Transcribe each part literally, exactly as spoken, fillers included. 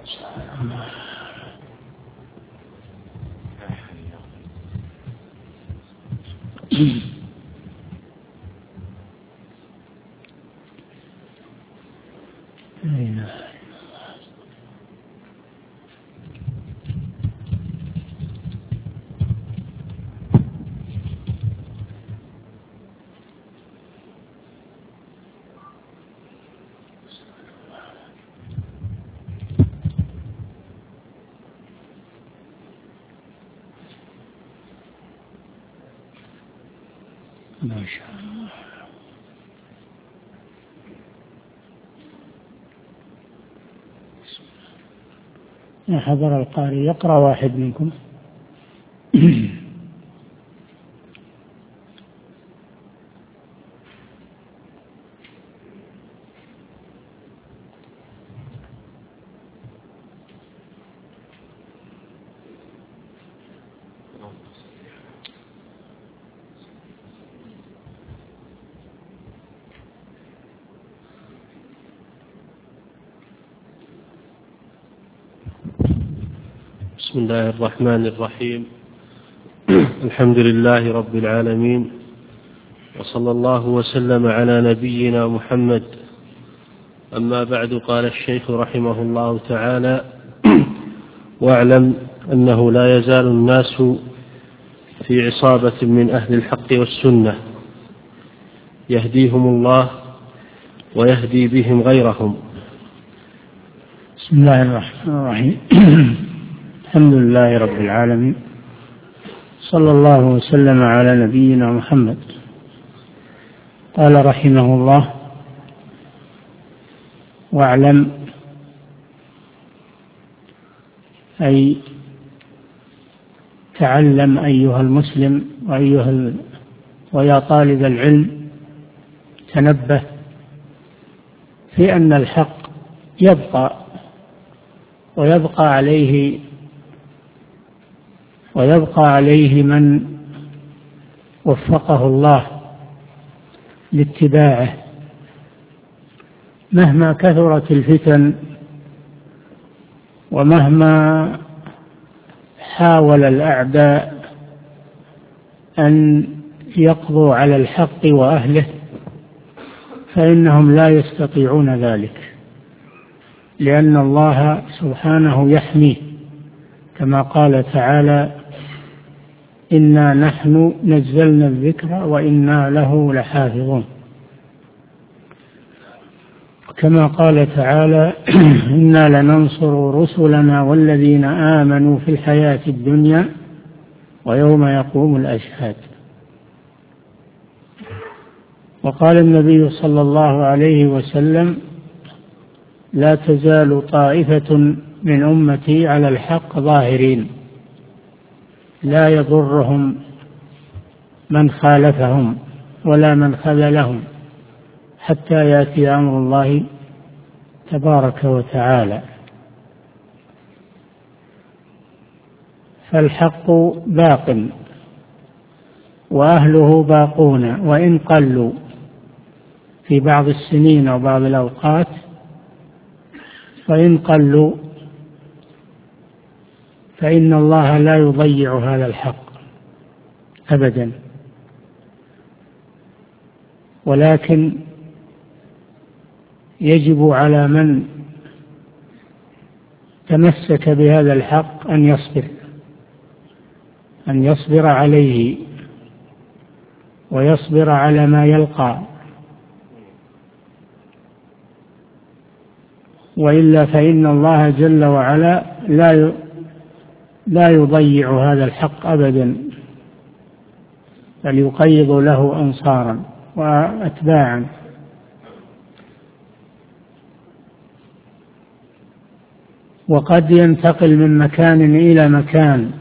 ما شاء الله. يا حضر القارئ يقرأ واحد منكم. بسم الله الرحمن الرحيم. الحمد لله رب العالمين، وصلى الله وسلم على نبينا محمد. أما بعد، قال الشيخ رحمه الله تعالى: واعلم أنه لا يزال الناس في عصابة من أهل الحق والسنة يهديهم الله ويهدي بهم غيرهم. بسم الله الرحمن الرحيم. الحمد لله رب العالمين، صلى الله وسلم على نبينا محمد. قال رحمه الله: واعلم، أي تعلم أيها المسلم وأيها ويا طالب العلم، تنبه في أن الحق يبقى ويبقى عليه ويبقى عليه من وفقه الله لاتباعه، مهما كثرت الفتن ومهما حاول الأعداء أن يقضوا على الحق وأهله، فإنهم لا يستطيعون ذلك، لأن الله سبحانه يحميه، كما قال تعالى: إنا نحن نزلنا الذكر وإنا له لحافظون. كما قال تعالى: إنا لننصر رسلنا والذين آمنوا في الحياة الدنيا ويوم يقوم الأشهاد. وقال النبي صلى الله عليه وسلم: لا تزال طائفة من أمتي على الحق ظاهرين، لا يضرهم من خالفهم ولا من خذلهم حتى يأتي أمر الله تبارك وتعالى. فالحق باق وأهله باقون، وإن قلوا في بعض السنين وبعض الأوقات، فإن قلوا فإن الله لا يضيع هذا الحق أبدا، ولكن يجب على من تمسك بهذا الحق أن يصبر أن يصبر عليه ويصبر على ما يلقى، وإلا فإن الله جل وعلا لا لا يضيع هذا الحق أبدا، بل يقيض له أنصارا وأتباعا. وقد ينتقل من مكان إلى مكان،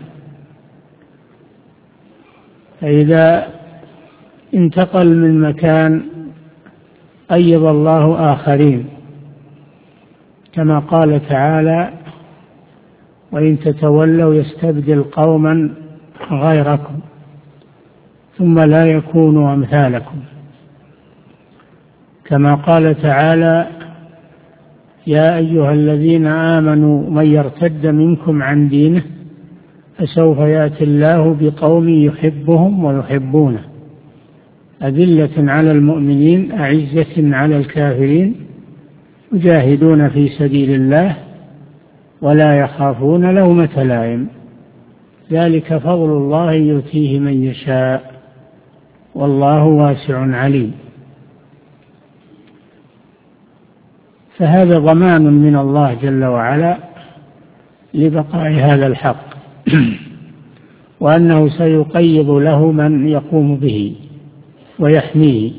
فإذا انتقل من مكان أيض الله آخرين، كما قال تعالى: وإن تتولوا يستبدل قوما غيركم ثم لا يكونوا أمثالكم. كما قال تعالى: يا أيها الذين آمنوا من يرتد منكم عن دينه فسوف يأتي الله بقوم يحبهم ويحبونه أذلة على المؤمنين أعزة على الكافرين يجاهدون في سبيل الله ولا يخافون لومة لائم ذلك فضل الله يؤتيه من يشاء والله واسع عليم. فهذا ضمان من الله جل وعلا لبقاء هذا الحق وأنه سيقيض له من يقوم به ويحميه.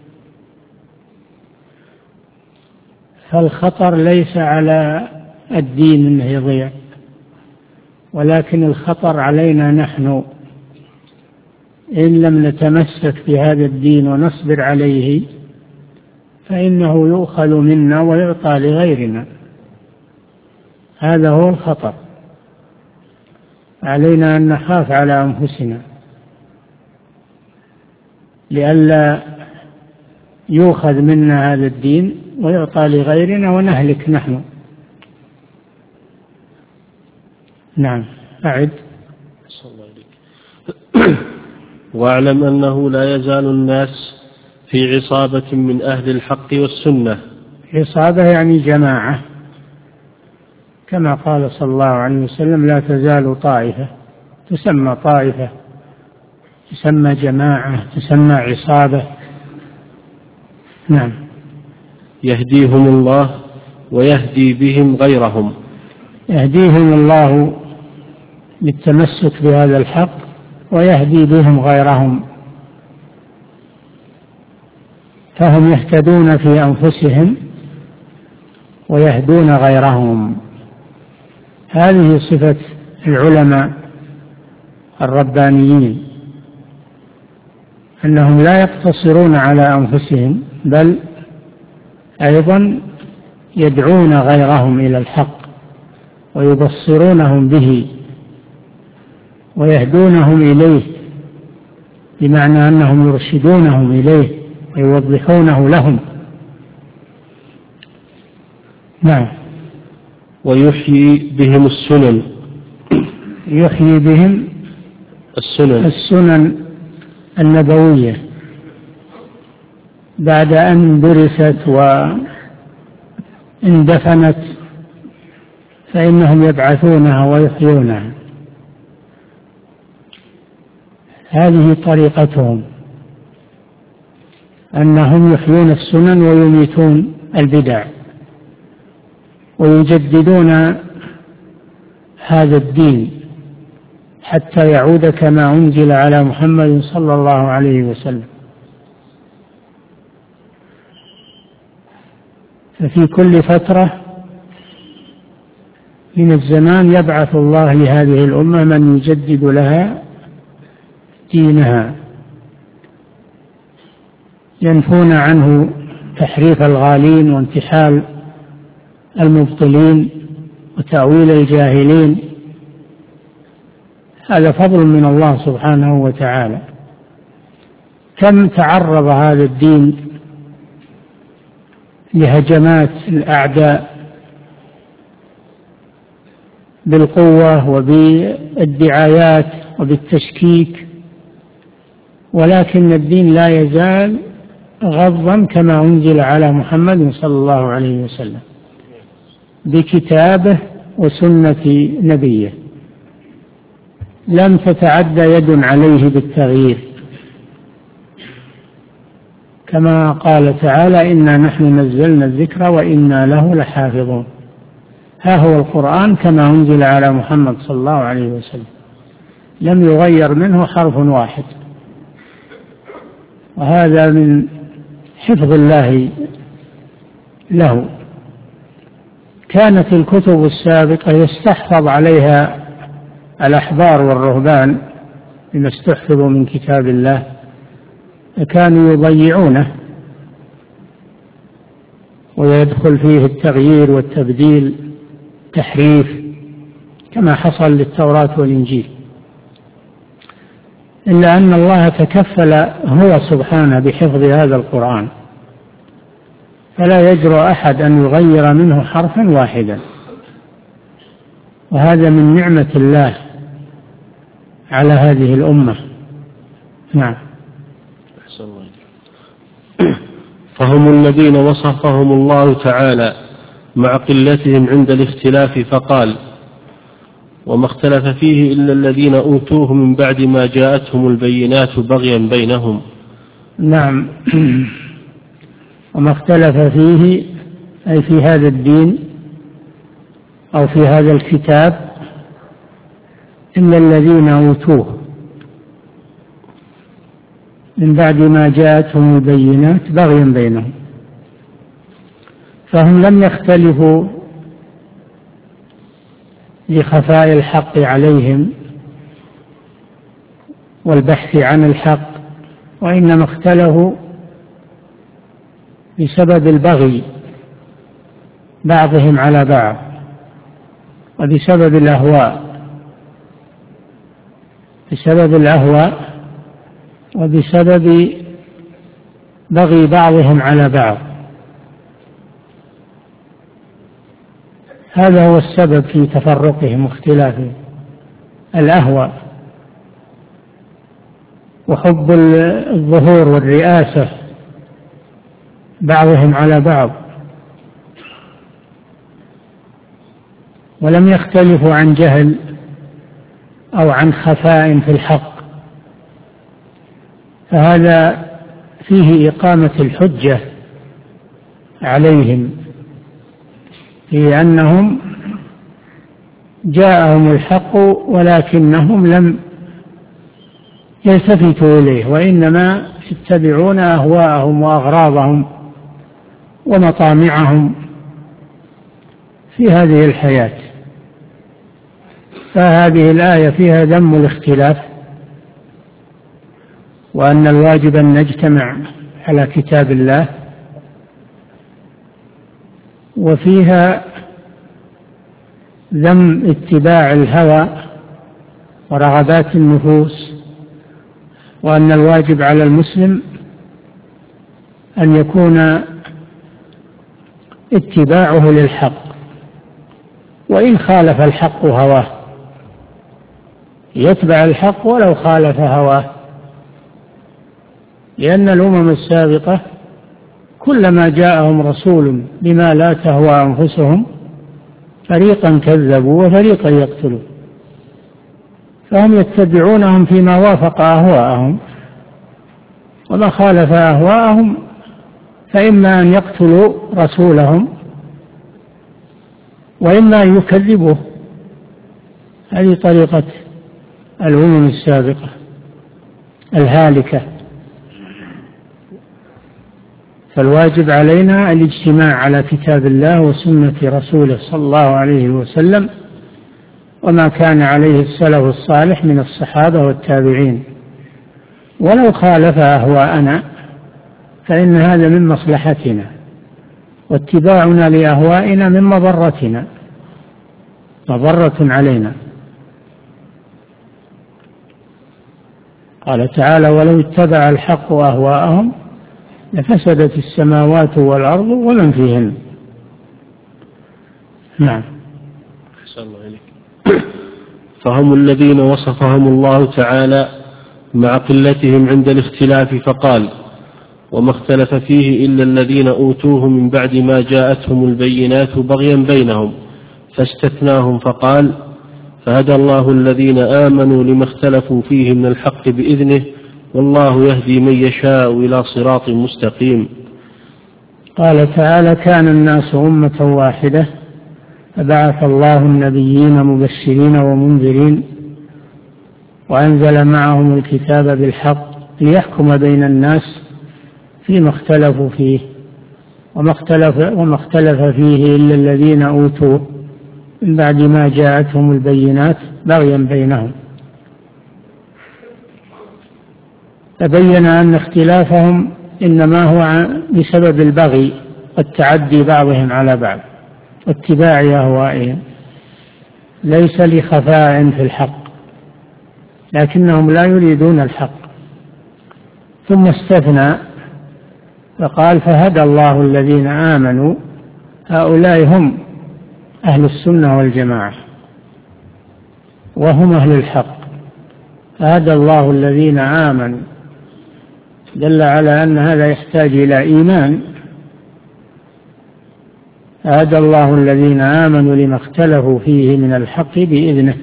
فالخطر ليس على الدين أنه يضيع، ولكن الخطر علينا نحن إن لم نتمسك بهذا الدين ونصبر عليه فإنه يؤخذ منا ويعطى لغيرنا. هذا هو الخطر. علينا أن نخاف على أنفسنا لئلا يؤخذ منا هذا الدين ويعطى لغيرنا ونهلك نحن. نعم أعد. واعلم أنه لا يزال الناس في عصابة من أهل الحق والسنة. عصابة يعني جماعة، كما قال صلى الله عليه وسلم لا تزال طائفة، تسمى طائفة، تسمى جماعة، تسمى عصابة. نعم. يهديهم الله ويهدي بهم غيرهم. يهديهم الله للتمسك بهذا الحق ويهدي بهم غيرهم، فهم يهتدون في أنفسهم ويهدون غيرهم. هذه صفة العلماء الربانيين، أنهم لا يقتصرون على أنفسهم بل أيضا يدعون غيرهم إلى الحق ويبصرونهم به ويهدونهم إليه، بمعنى أنهم يرشدونهم إليه ويوضحونه لهم. نعم. ويحيي بهم السنن. يحيي بهم السنن السنن النبوية بعد أن درست واندفنت، فإنهم يبعثونها ويحيونها. هذه طريقتهم، أنهم يحيون السنن ويميتون البدع ويجددون هذا الدين حتى يعود كما أنزل على محمد صلى الله عليه وسلم. ففي كل فترة من الزمان يبعث الله لهذه الأمة من يجدد لها دينها، ينفون عنه تحريف الغالين وانتحال المبطلين وتأويل الجاهلين. هذا فضل من الله سبحانه وتعالى. كم تعرض هذا الدين لهجمات الأعداء بالقوة وبالدعايات وبالتشكيك، ولكن الدين لا يزال غضا كما أنزل على محمد صلى الله عليه وسلم بكتابه وسنة نبيه، لم تتعدى يد عليه بالتغيير، كما قال تعالى إنا نحن نزلنا الذكر وإنا له لحافظون. ها هو القرآن كما أنزل على محمد صلى الله عليه وسلم، لم يغير منه حرف واحد، وهذا من حفظ الله له. كانت الكتب السابقة يستحفظ عليها الأحبار والرهبان بما استحفظوا من كتاب الله، فكانوا يضيعونه ويدخل فيه التغيير والتبديل تحريف كما حصل للتوراة والإنجيل، إلا أن الله تكفل هو سبحانه بحفظ هذا القرآن، فلا يجرؤ أحد أن يغير منه حرفا واحدا، وهذا من نعمة الله على هذه الأمة. نعم. فهم الذين وصفهم الله تعالى مع قلتهم عند الاختلاف فقال: وما اختلف فيه إلا الذين أوتوه من بعد ما جاءتهم البينات بغيا بينهم. نعم. وما اختلف فيه أي في هذا الدين أو في هذا الكتاب إلا الذين أوتوه من بعد ما جاءتهم البينات بغيا بينهم، فهم لم يختلفوا لخفاء الحق عليهم والبحث عن الحق، وإنما اختلفوا بسبب البغي بعضهم على بعض، وبسبب الأهواء بسبب الأهواء وبسبب بغي بعضهم على بعض. هذا هو السبب في تفرقهم واختلافهم، الأهواء وحب الظهور والرئاسة بعضهم على بعض، ولم يختلفوا عن جهل أو عن خفاء في الحق، فهذا فيه إقامة الحجة عليهم في أنهم جاءهم الحق ولكنهم لم يلتفتوا إليه، وإنما يتبعون أهواءهم وأغراضهم ومطامعهم في هذه الحياة. فهذه الآية فيها ذم الاختلاف، وأن الواجب أن نجتمع على كتاب الله، وفيها ذم اتباع الهوى ورغبات النفوس، وأن الواجب على المسلم أن يكون اتباعه للحق وإن خالف الحق هواه، يتبع الحق ولو خالف هواه، لأن الأمم السابقة كلما جاءهم رسول بما لا تهوى أنفسهم فريقا كذبوا وفريقا يقتلون، فهم يتبعونهم فيما وافق أهواءهم، وما خالف أهواءهم فإما أن يقتلوا رسولهم وإما أن يكذبوه. هذه طريقة الأمم السابقة الهالكة. فالواجب علينا الاجتماع على كتاب الله وسنة رسوله صلى الله عليه وسلم وما كان عليه السلف الصالح من الصحابة والتابعين، ولو خالف أهواءنا فإن هذا من مصلحتنا، واتباعنا لأهوائنا من مضرتنا، مضرة علينا. قال تعالى: ولو اتبع الحق أهواءهم لفسدت السماوات والأرض ومن فيهن. نعم. أحسن الله إليك. فهم الذين وصفهم الله تعالى مع قلتهم عند الاختلاف فقال: وما اختلف فيه إلا الذين أوتوه من بعد ما جاءتهم البينات بغيا بينهم، فاستثناهم فقال: فهدى الله الذين آمنوا لما اختلفوا فيه من الحق بإذنه والله يهدي من يشاء إلى صراط مستقيم. قال تعالى: كان الناس أمة واحدة فبعث الله النبيين مبشرين ومنذرين وأنزل معهم الكتاب بالحق ليحكم بين الناس فيما اختلفوا فيه وما اختلف, وما اختلف فيه إلا الذين أوتوه من بعد ما جاءتهم البينات بغيا بينهم. تبين أن اختلافهم إنما هو بسبب البغي والتعدي بعضهم على بعض واتباع أهوائهم، ليس لخفاء في الحق، لكنهم لا يريدون الحق. ثم استثنى فقال فهدى الله الذين آمنوا، هؤلاء هم أهل السنة والجماعة وهم أهل الحق. فهدى الله الذين آمنوا دل على أن هذا يحتاج إلى إيمان. هدى الله الذين آمنوا لما اختلفوا فيه من الحق بإذنه،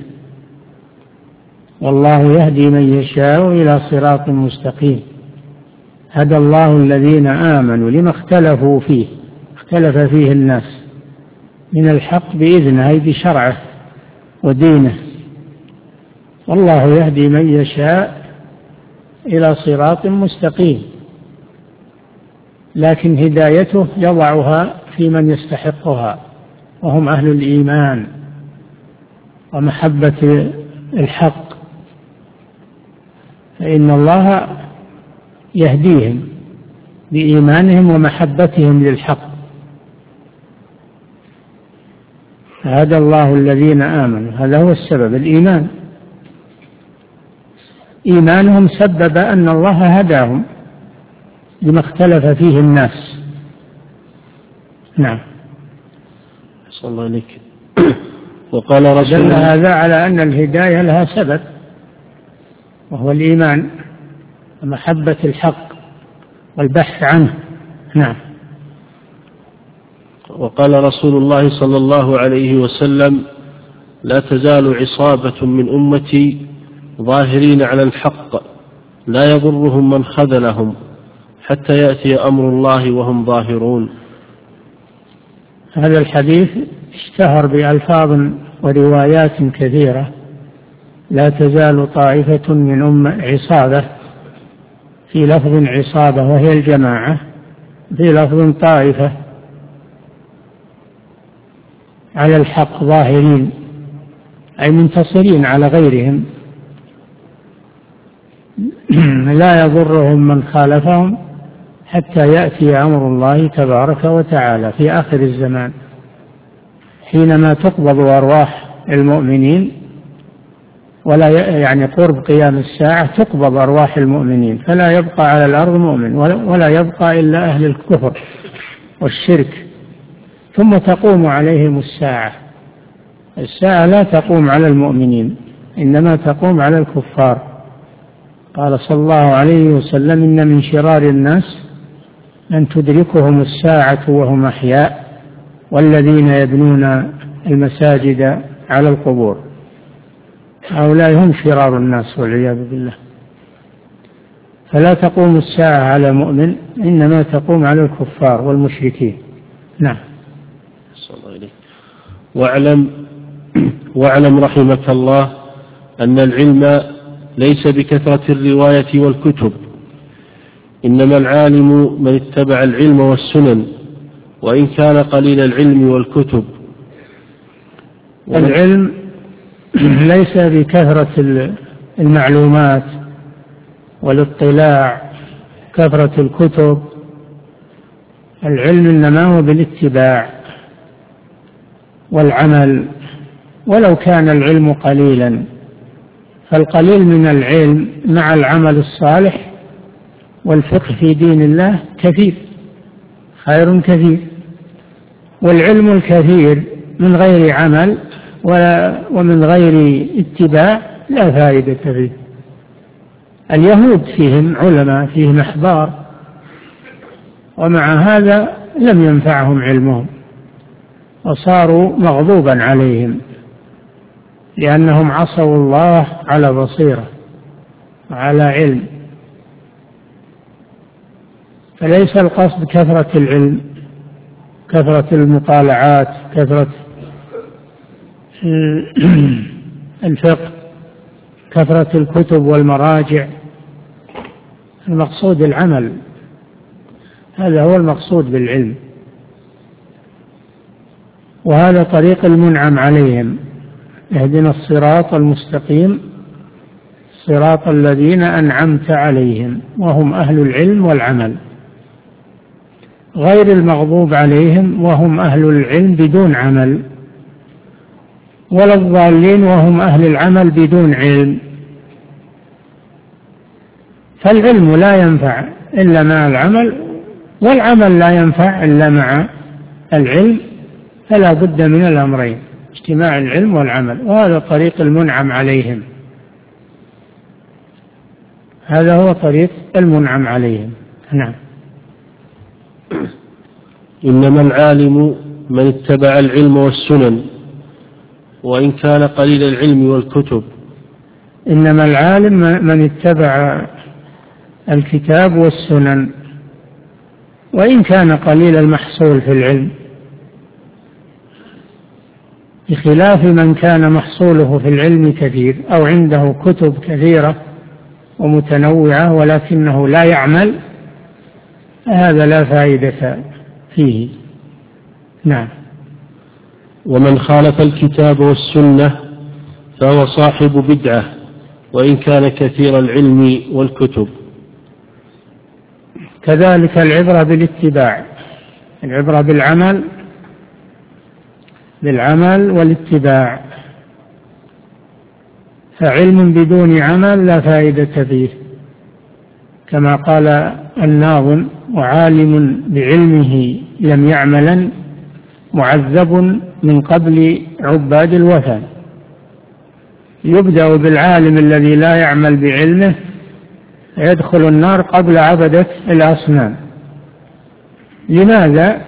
والله يهدي من يشاء إلى صراط مستقيم. هدى الله الذين آمنوا لما اختلفوا فيه، اختلف فيه الناس من الحق بإذنه أي بشرعه ودينه، والله يهدي من يشاء إلى صراط مستقيم. لكن هدايته يضعها في من يستحقها، وهم أهل الإيمان ومحبة الحق، فإن الله يهديهم بإيمانهم ومحبتهم للحق. هدى الله الذين آمنوا، هذا هو السبب، الإيمان. إيمانهم سبب أن الله هداهم لما اختلف فيه الناس. نعم. صلى الله عليك. وقال رسول دل هذا على أن الهداية لها سبب، وهو الإيمان ومحبة الحق والبحث عنه. نعم. وقال رسول الله صلى الله عليه وسلم: لا تزال عصابة من أمتي ظاهرين على الحق لا يضرهم من خذلهم حتى يأتي أمر الله وهم ظاهرون. هذا الحديث اشتهر بألفاظ وروايات كثيرة. لا تزال طائفة من أمة عصابة، في لفظ عصابة وهي الجماعة، في لفظ طائفة على الحق ظاهرين أي منتصرين على غيرهم، لا يضرهم من خالفهم حتى يأتي أمر الله تبارك وتعالى في آخر الزمان، حينما تقبض أرواح المؤمنين، ولا يعني قرب قيام الساعة تقبض أرواح المؤمنين، فلا يبقى على الأرض مؤمن ولا يبقى إلا أهل الكفر والشرك، ثم تقوم عليهم الساعة. الساعة لا تقوم على المؤمنين، إنما تقوم على الكفار. قال صلى الله عليه وسلم: إن من شرار الناس من تدركهم الساعة وهم أحياء، والذين يبنون المساجد على القبور. هؤلاء هم شرار الناس والعياذ بالله. فلا تقوم الساعة على مؤمن، إنما تقوم على الكفار والمشركين. نعم. صلى الله عليه. واعلم واعلم رحمك الله أن العلم ليس بكثرة الرواية والكتب، إنما العالم من اتبع العلم والسنن، وإن كان قليل العلم والكتب. العلم ليس بكثرة المعلومات والاطلاع، كثرة الكتب. العلم إنما هو بالاتباع والعمل، ولو كان العلم قليلا، فالقليل من العلم مع العمل الصالح والفقه في دين الله كثير، خير كثير. والعلم الكثير من غير عمل ومن غير اتباع لا فائدة فيه. اليهود فيهم علماء، فيهم أحبار، ومع هذا لم ينفعهم علمهم وصاروا مغضوبا عليهم، لأنهم عصوا الله على بصيرة وعلى علم. فليس القصد كثرة العلم، كثرة المطالعات، كثرة الفقه، كثرة الكتب والمراجع. المقصود العمل، هذا هو المقصود بالعلم، وهذا طريق المنعم عليهم. اهدنا الصراط المستقيم صراط الذين أنعمت عليهم، وهم أهل العلم والعمل، غير المغضوب عليهم وهم أهل العلم بدون عمل، ولا الضالين وهم أهل العمل بدون علم. فالعلم لا ينفع إلا مع العمل، والعمل لا ينفع إلا مع العلم، فلا بد من الأمرين، اجتماع العلم والعمل، وهذا طريق المنعم عليهم، هذا هو طريق المنعم عليهم. نعم. إنما العالم من اتبع العلم والسنن وإن كان قليل العلم والكتب. إنما العالم من اتبع الكتاب والسنن وإن كان قليل المحصول في العلم، بخلاف من كان محصوله في العلم كثير أو عنده كتب كثيرة ومتنوعة ولكنه لا يعمل، هذا لا فائدة فيه. نعم. ومن خالف الكتاب والسنة فهو صاحب بدعة وإن كان كثير العلم والكتب. كذلك العبرة بالاتباع، العبرة بالعمل بالعمل والاتباع، فعلم بدون عمل لا فائدة فيه، كما قال الناظم: وعالم بعلمه لم يعملا معذب من قبل عباد الوثن. يبدأ بالعالم الذي لا يعمل بعلمه يدخل النار قبل عبدة الأصنام. لماذا؟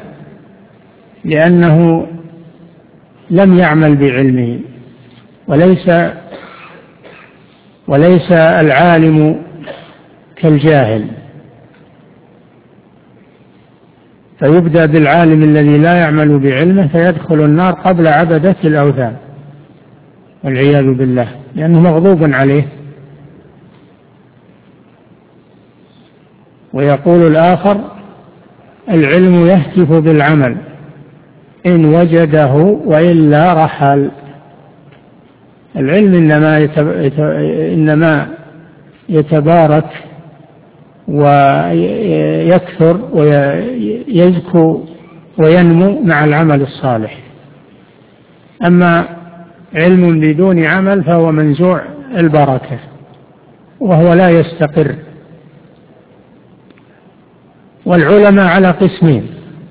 لأنه لم يعمل بعلمه، وليس وليس العالم كالجاهل، فيبدأ بالعالم الذي لا يعمل بعلمه فيدخل النار قبل عبدة الأوثان والعياذ بالله، لأنه مغضوب عليه. ويقول الآخر: العلم يهتف بالعمل إن وجده وإلا رحل. العلم إنما إنما يتبارك ويكثر ويزكو وينمو مع العمل الصالح، أما علم بدون عمل فهو منزوع البركة وهو لا يستقر. والعلماء على قسمين: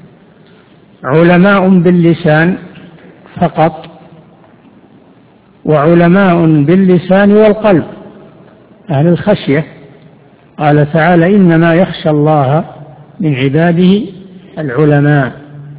علماء باللسان فقط، وعلماء باللسان والقلب، أهل الخشية. قال تعالى: إنما يخشى الله من عباده العلماء.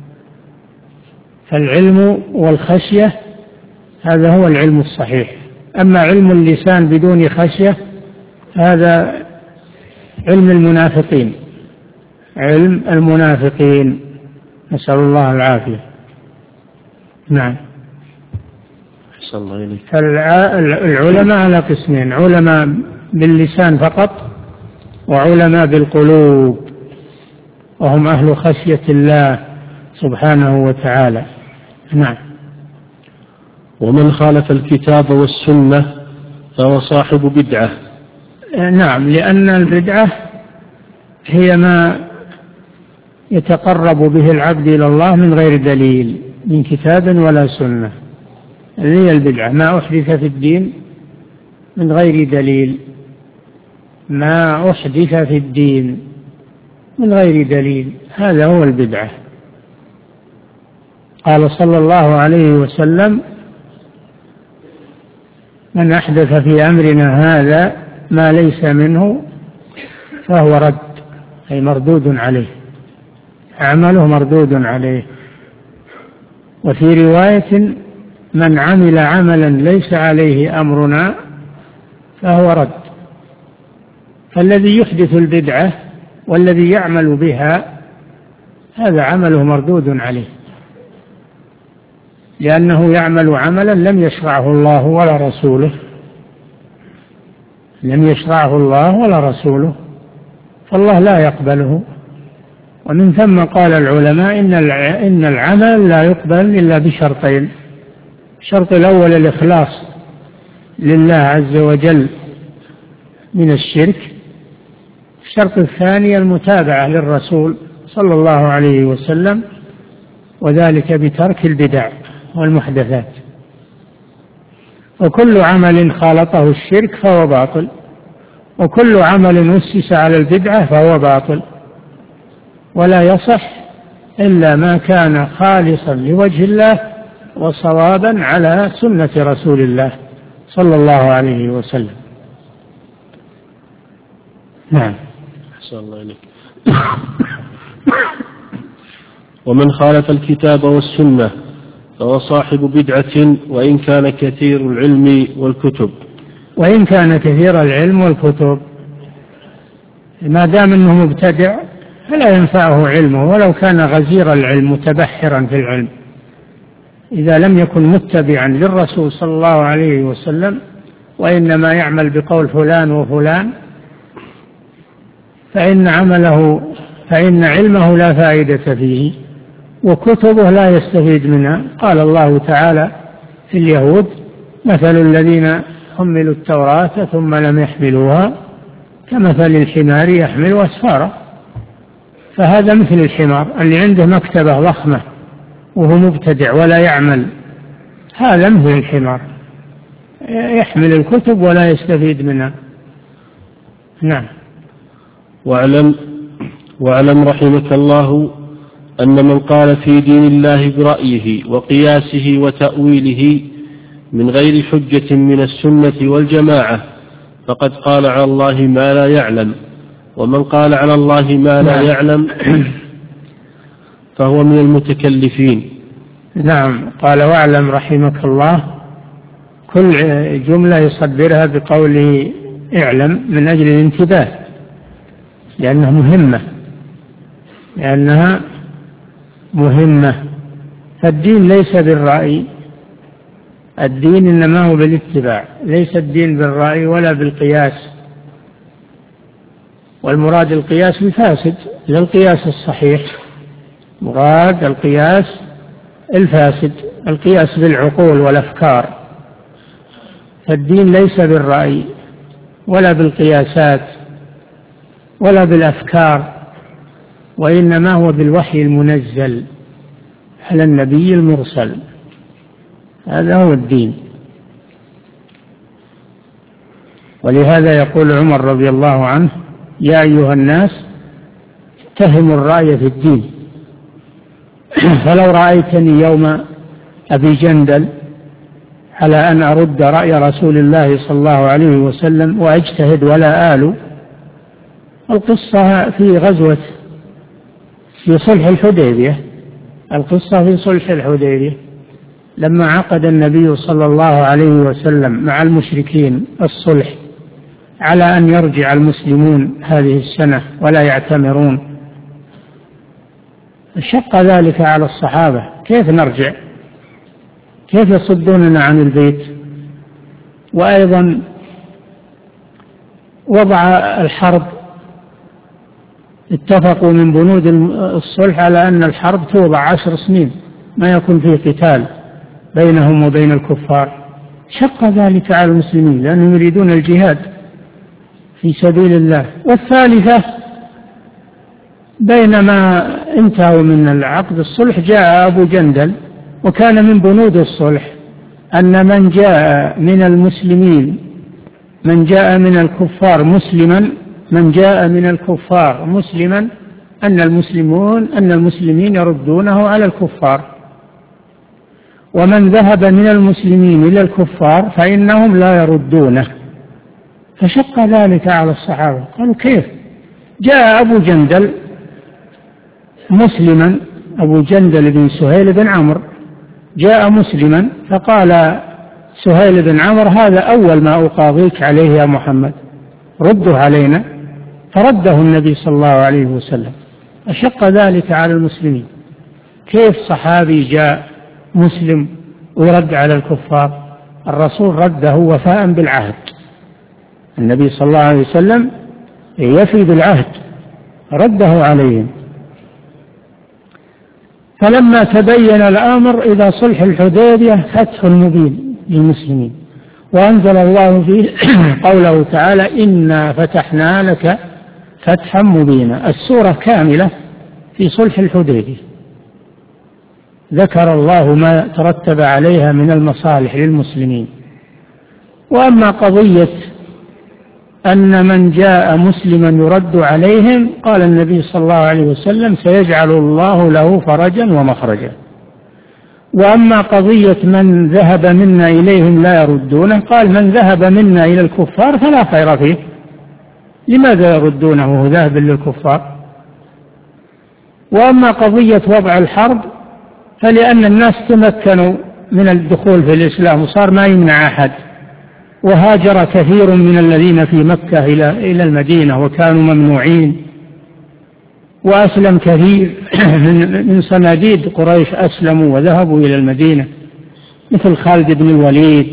فالعلم والخشية هذا هو العلم الصحيح. أما علم اللسان بدون خشية هذا علم المنافقين، علم المنافقين، نسأل الله العافية. نعم. أحسن الله إليك. فالعلماء على قسمين: علماء باللسان فقط، وعلماء بالقلوب، وهم أهل خشية الله سبحانه وتعالى. نعم. ومن خالف الكتاب والسنة فهو صاحب بدعة. نعم، لأن البدعة هي ما يتقرب به العبد إلى الله من غير دليل من كتاب ولا سنة. هي البدعة ما أحدث في الدين من غير دليل، ما أحدث في الدين من غير دليل، هذا هو البدعة. قال صلى الله عليه وسلم: من أحدث في أمرنا هذا ما ليس منه فهو رد، أي مردود عليه، عمله مردود عليه. وفي رواية: من عمل عملا ليس عليه أمرنا فهو رد. فالذي يحدث البدعة والذي يعمل بها هذا عمله مردود عليه، لأنه يعمل عملا لم يشرعه الله ولا رسوله، لم يشرعه الله ولا رسوله، فالله لا يقبله. ومن ثم قال العلماء إن العمل لا يقبل إلا بشرطين: الشرط الأول الإخلاص لله عز وجل من الشرك، الشرط الثاني المتابعة للرسول صلى الله عليه وسلم، وذلك بترك البدع والمحدثات. وكل عمل خالطه الشرك فهو باطل، وكل عمل أسس على البدعة فهو باطل. ولا يصح إلا ما كان خالصا لوجه الله وصوابا على سنة رسول الله صلى الله عليه وسلم. نعم. أحسن الله إليك. ومن خالف الكتاب والسنة فهو صاحب بدعة وإن كان كثير العلم والكتب. وإن كان كثير العلم والكتب، ما دام أنه مبتدع فلا ينفعه علمه ولو كان غزير العلم متبحرا في العلم، إذا لم يكن متبعا للرسول صلى الله عليه وسلم وإنما يعمل بقول فلان وفلان فإن عمله فإن علمه لا فائدة فيه وكتبه لا يستفيد منها. قال الله تعالى في اليهود: مثل الذين حملوا التوراة ثم لم يحملوها كمثل الحمار يحمل أسفارا. فهذا مثل الحمار اللي عنده مكتبة ضخمة وهو مبتدع ولا يعمل، هذا مثل الحمار يحمل الكتب ولا يستفيد منها. نعم. واعلم واعلم رحمك الله أن من قال في دين الله برأيه وقياسه وتأويله من غير حجة من السنة والجماعة فقد قال على الله ما لا يعلم، ومن قال على الله ما لا يعلم فهو من المتكلفين. نعم. قال: واعلم رحمك الله، كل جملة يصدرها بقوله اعلم من أجل الانتباه، لأنها مهمة لأنها مهمة فالدين ليس بالرأي، الدين إنما هو بالاتباع، ليس الدين بالرأي ولا بالقياس. والمراد القياس الفاسد لا القياس الصحيح، مراد القياس الفاسد، القياس بالعقول والأفكار. فالدين ليس بالرأي ولا بالقياسات ولا بالأفكار، وإنما هو بالوحي المنزل على النبي المرسل، هذا هو الدين. ولهذا يقول عمر رضي الله عنه: يا أيها الناس اتهموا الرأي في الدين، فلو رأيتني يوم أبي جندل على أن أرد رأي رسول الله صلى الله عليه وسلم وأجتهد ولا آل. القصة في غزوة في صلح الحديبية، القصة في صلح الحديبية لما عقد النبي صلى الله عليه وسلم مع المشركين الصلح على أن يرجع المسلمون هذه السنة ولا يعتمرون، شق ذلك على الصحابة: كيف نرجع؟ كيف يصدوننا عن البيت؟ وأيضا وضع الحرب، اتفقوا من بنود الصلح على أن الحرب توضع عشر سنين ما يكون فيه قتال بينهم وبين الكفار، شق ذلك على المسلمين لأنهم يريدون الجهاد في سبيل الله. والثالثة بينما انتهوا من العقد الصلح جاء أبو جندل، وكان من بنود الصلح أن من جاء من المسلمين من جاء من الكفار مسلما من جاء من الكفار مسلما أن المسلمون أن المسلمين يردونه على الكفار، ومن ذهب من المسلمين إلى الكفار فإنهم لا يردونه. فشق ذلك على الصحابة، قالوا: كيف؟ جاء أبو جندل مسلما، أبو جندل بن سهيل بن عمرو جاء مسلما، فقال سهيل بن عمرو: هذا أول ما أقاضيك عليه يا محمد، رده علينا. فرده النبي صلى الله عليه وسلم. أشق ذلك على المسلمين، كيف صحابي جاء مسلم ويرد على الكفار؟ الرسول رده وفاء بالعهد، النبي صلى الله عليه وسلم يفي بالعهد، رده عليهم. فلما تبين الأمر إلى صلح الحديبية فتح مبين للمسلمين، وأنزل الله فيه قوله تعالى: إنا فتحنا لك فتحا مبينا. السورة كاملة في صلح الحديبية، ذكر الله ما ترتب عليها من المصالح للمسلمين. وأما قضية أن من جاء مسلما يرد عليهم قال النبي صلى الله عليه وسلم سيجعل الله له فرجا ومخرجا. وأما قضية من ذهب منا إليهم لا يردونه قال من ذهب منا إلى الكفار فلا خير فيه. لماذا يردونه وهو ذاهب للكفار؟ وأما قضية وضع الحرب فلأن الناس تمكنوا من الدخول في الإسلام وصار ما يمنع أحد، وهاجر كثير من الذين في مكة إلى إلى المدينة وكانوا ممنوعين، وأسلم كثير من صناديد قريش أسلموا وذهبوا إلى المدينة، مثل خالد بن الوليد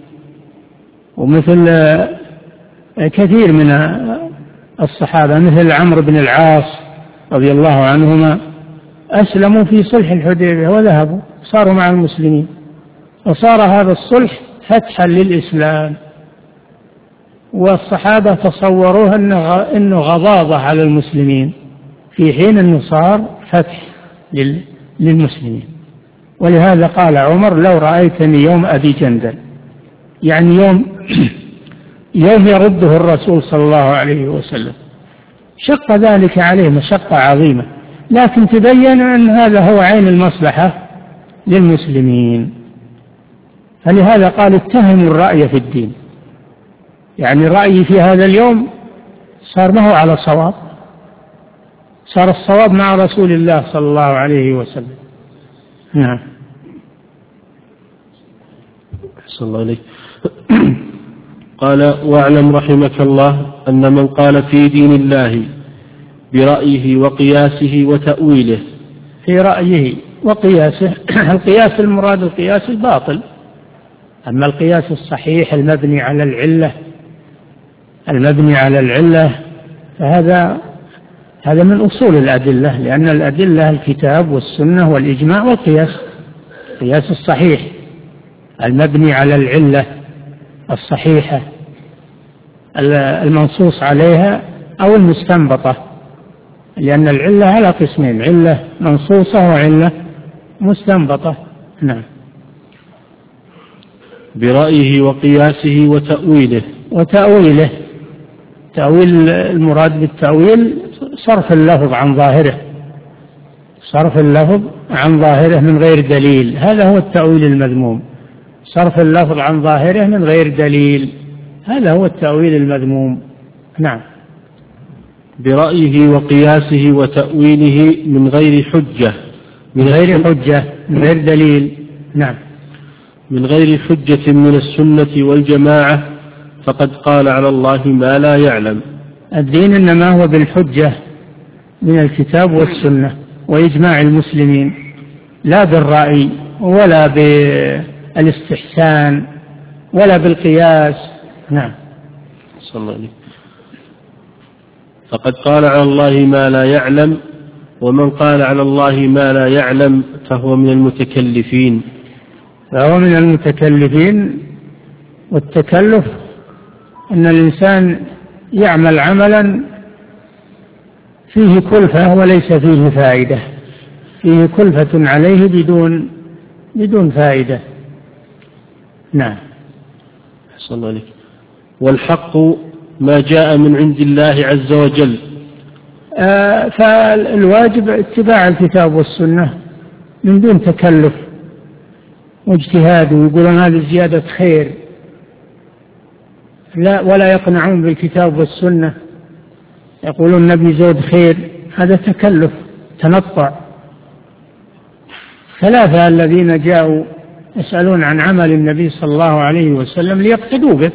ومثل كثير من الصحابة مثل عمرو بن العاص رضي الله عنهما أسلموا في صلح الحديبية وذهبوا صاروا مع المسلمين، وصار هذا الصلح فتحا للإسلام. والصحابة تصوروه أنه غضاضة على المسلمين في حين أنه صار فتح للمسلمين. ولهذا قال عمر لو رأيتني يوم أبي جندل، يعني يوم يوم يرده الرسول صلى الله عليه وسلم. شق ذلك عليه مشقة عظيمة، لكن تبين أن هذا هو عين المصلحة للمسلمين. فلهذا قال اتهموا الرأي في الدين، يعني الرأي في هذا اليوم صار ما هو على صواب، صار الصواب مع رسول الله صلى الله عليه وسلم. نعم. صلى الله عليه. قال واعلم رحمك الله أن من قال في دين الله برأيه وقياسه وتأويله. في رأيه وقياسه، القياس المراد القياس الباطل، أما القياس الصحيح المبني على العلة المبني على العلة فهذا هذا من أصول الأدلة، لأن الأدلة الكتاب والسنة والإجماع والقياس. القياس الصحيح المبني على العلة الصحيحة المنصوص عليها أو المستنبطة، لأن العلة على قسمين، علة منصوصة وعلة مستنبطة. نعم. برأيه وقياسه وتأويله. وتأويله، تأويل المراد بالتأويل صرف اللفظ عن ظاهره، صرف اللفظ عن ظاهره من غير دليل، هذا هو التأويل المذموم. صرف اللفظ عن ظاهره من غير دليل، هذا هو التأويل المذموم. نعم. برأيه وقياسه وتأويله من غير حجة، من غير حجة من غير دليل. نعم. من غير حجة من السنة والجماعة فقد قال على الله ما لا يعلم. الدين إنما هو بالحجة من الكتاب والسنة وإجماع المسلمين، لا بالرأي ولا بالاستحسان ولا بالقياس. نعم. صلى الله عليه. فقد قال على الله ما لا يعلم، ومن قال على الله ما لا يعلم فهو من المتكلفين. فهو من المتكلفين. والتكلف أن الإنسان يعمل عملا فيه كلفة وليس فيه فائدة، فيه كلفة عليه بدون بدون فائدة. نعم. صلى الله عليه. والحق ما جاء من عند الله عز وجل. آه فالواجب اتباع الكتاب والسنة من دون تكلف واجتهاد، ويقولون هذه زيادة خير، لا، ولا يقنعون بالكتاب والسنة، يقولون النبي زود خير، هذا تكلف تنطع. ثلاثة الذين جاءوا يسألون عن عمل النبي صلى الله عليه وسلم ليقتدوا به،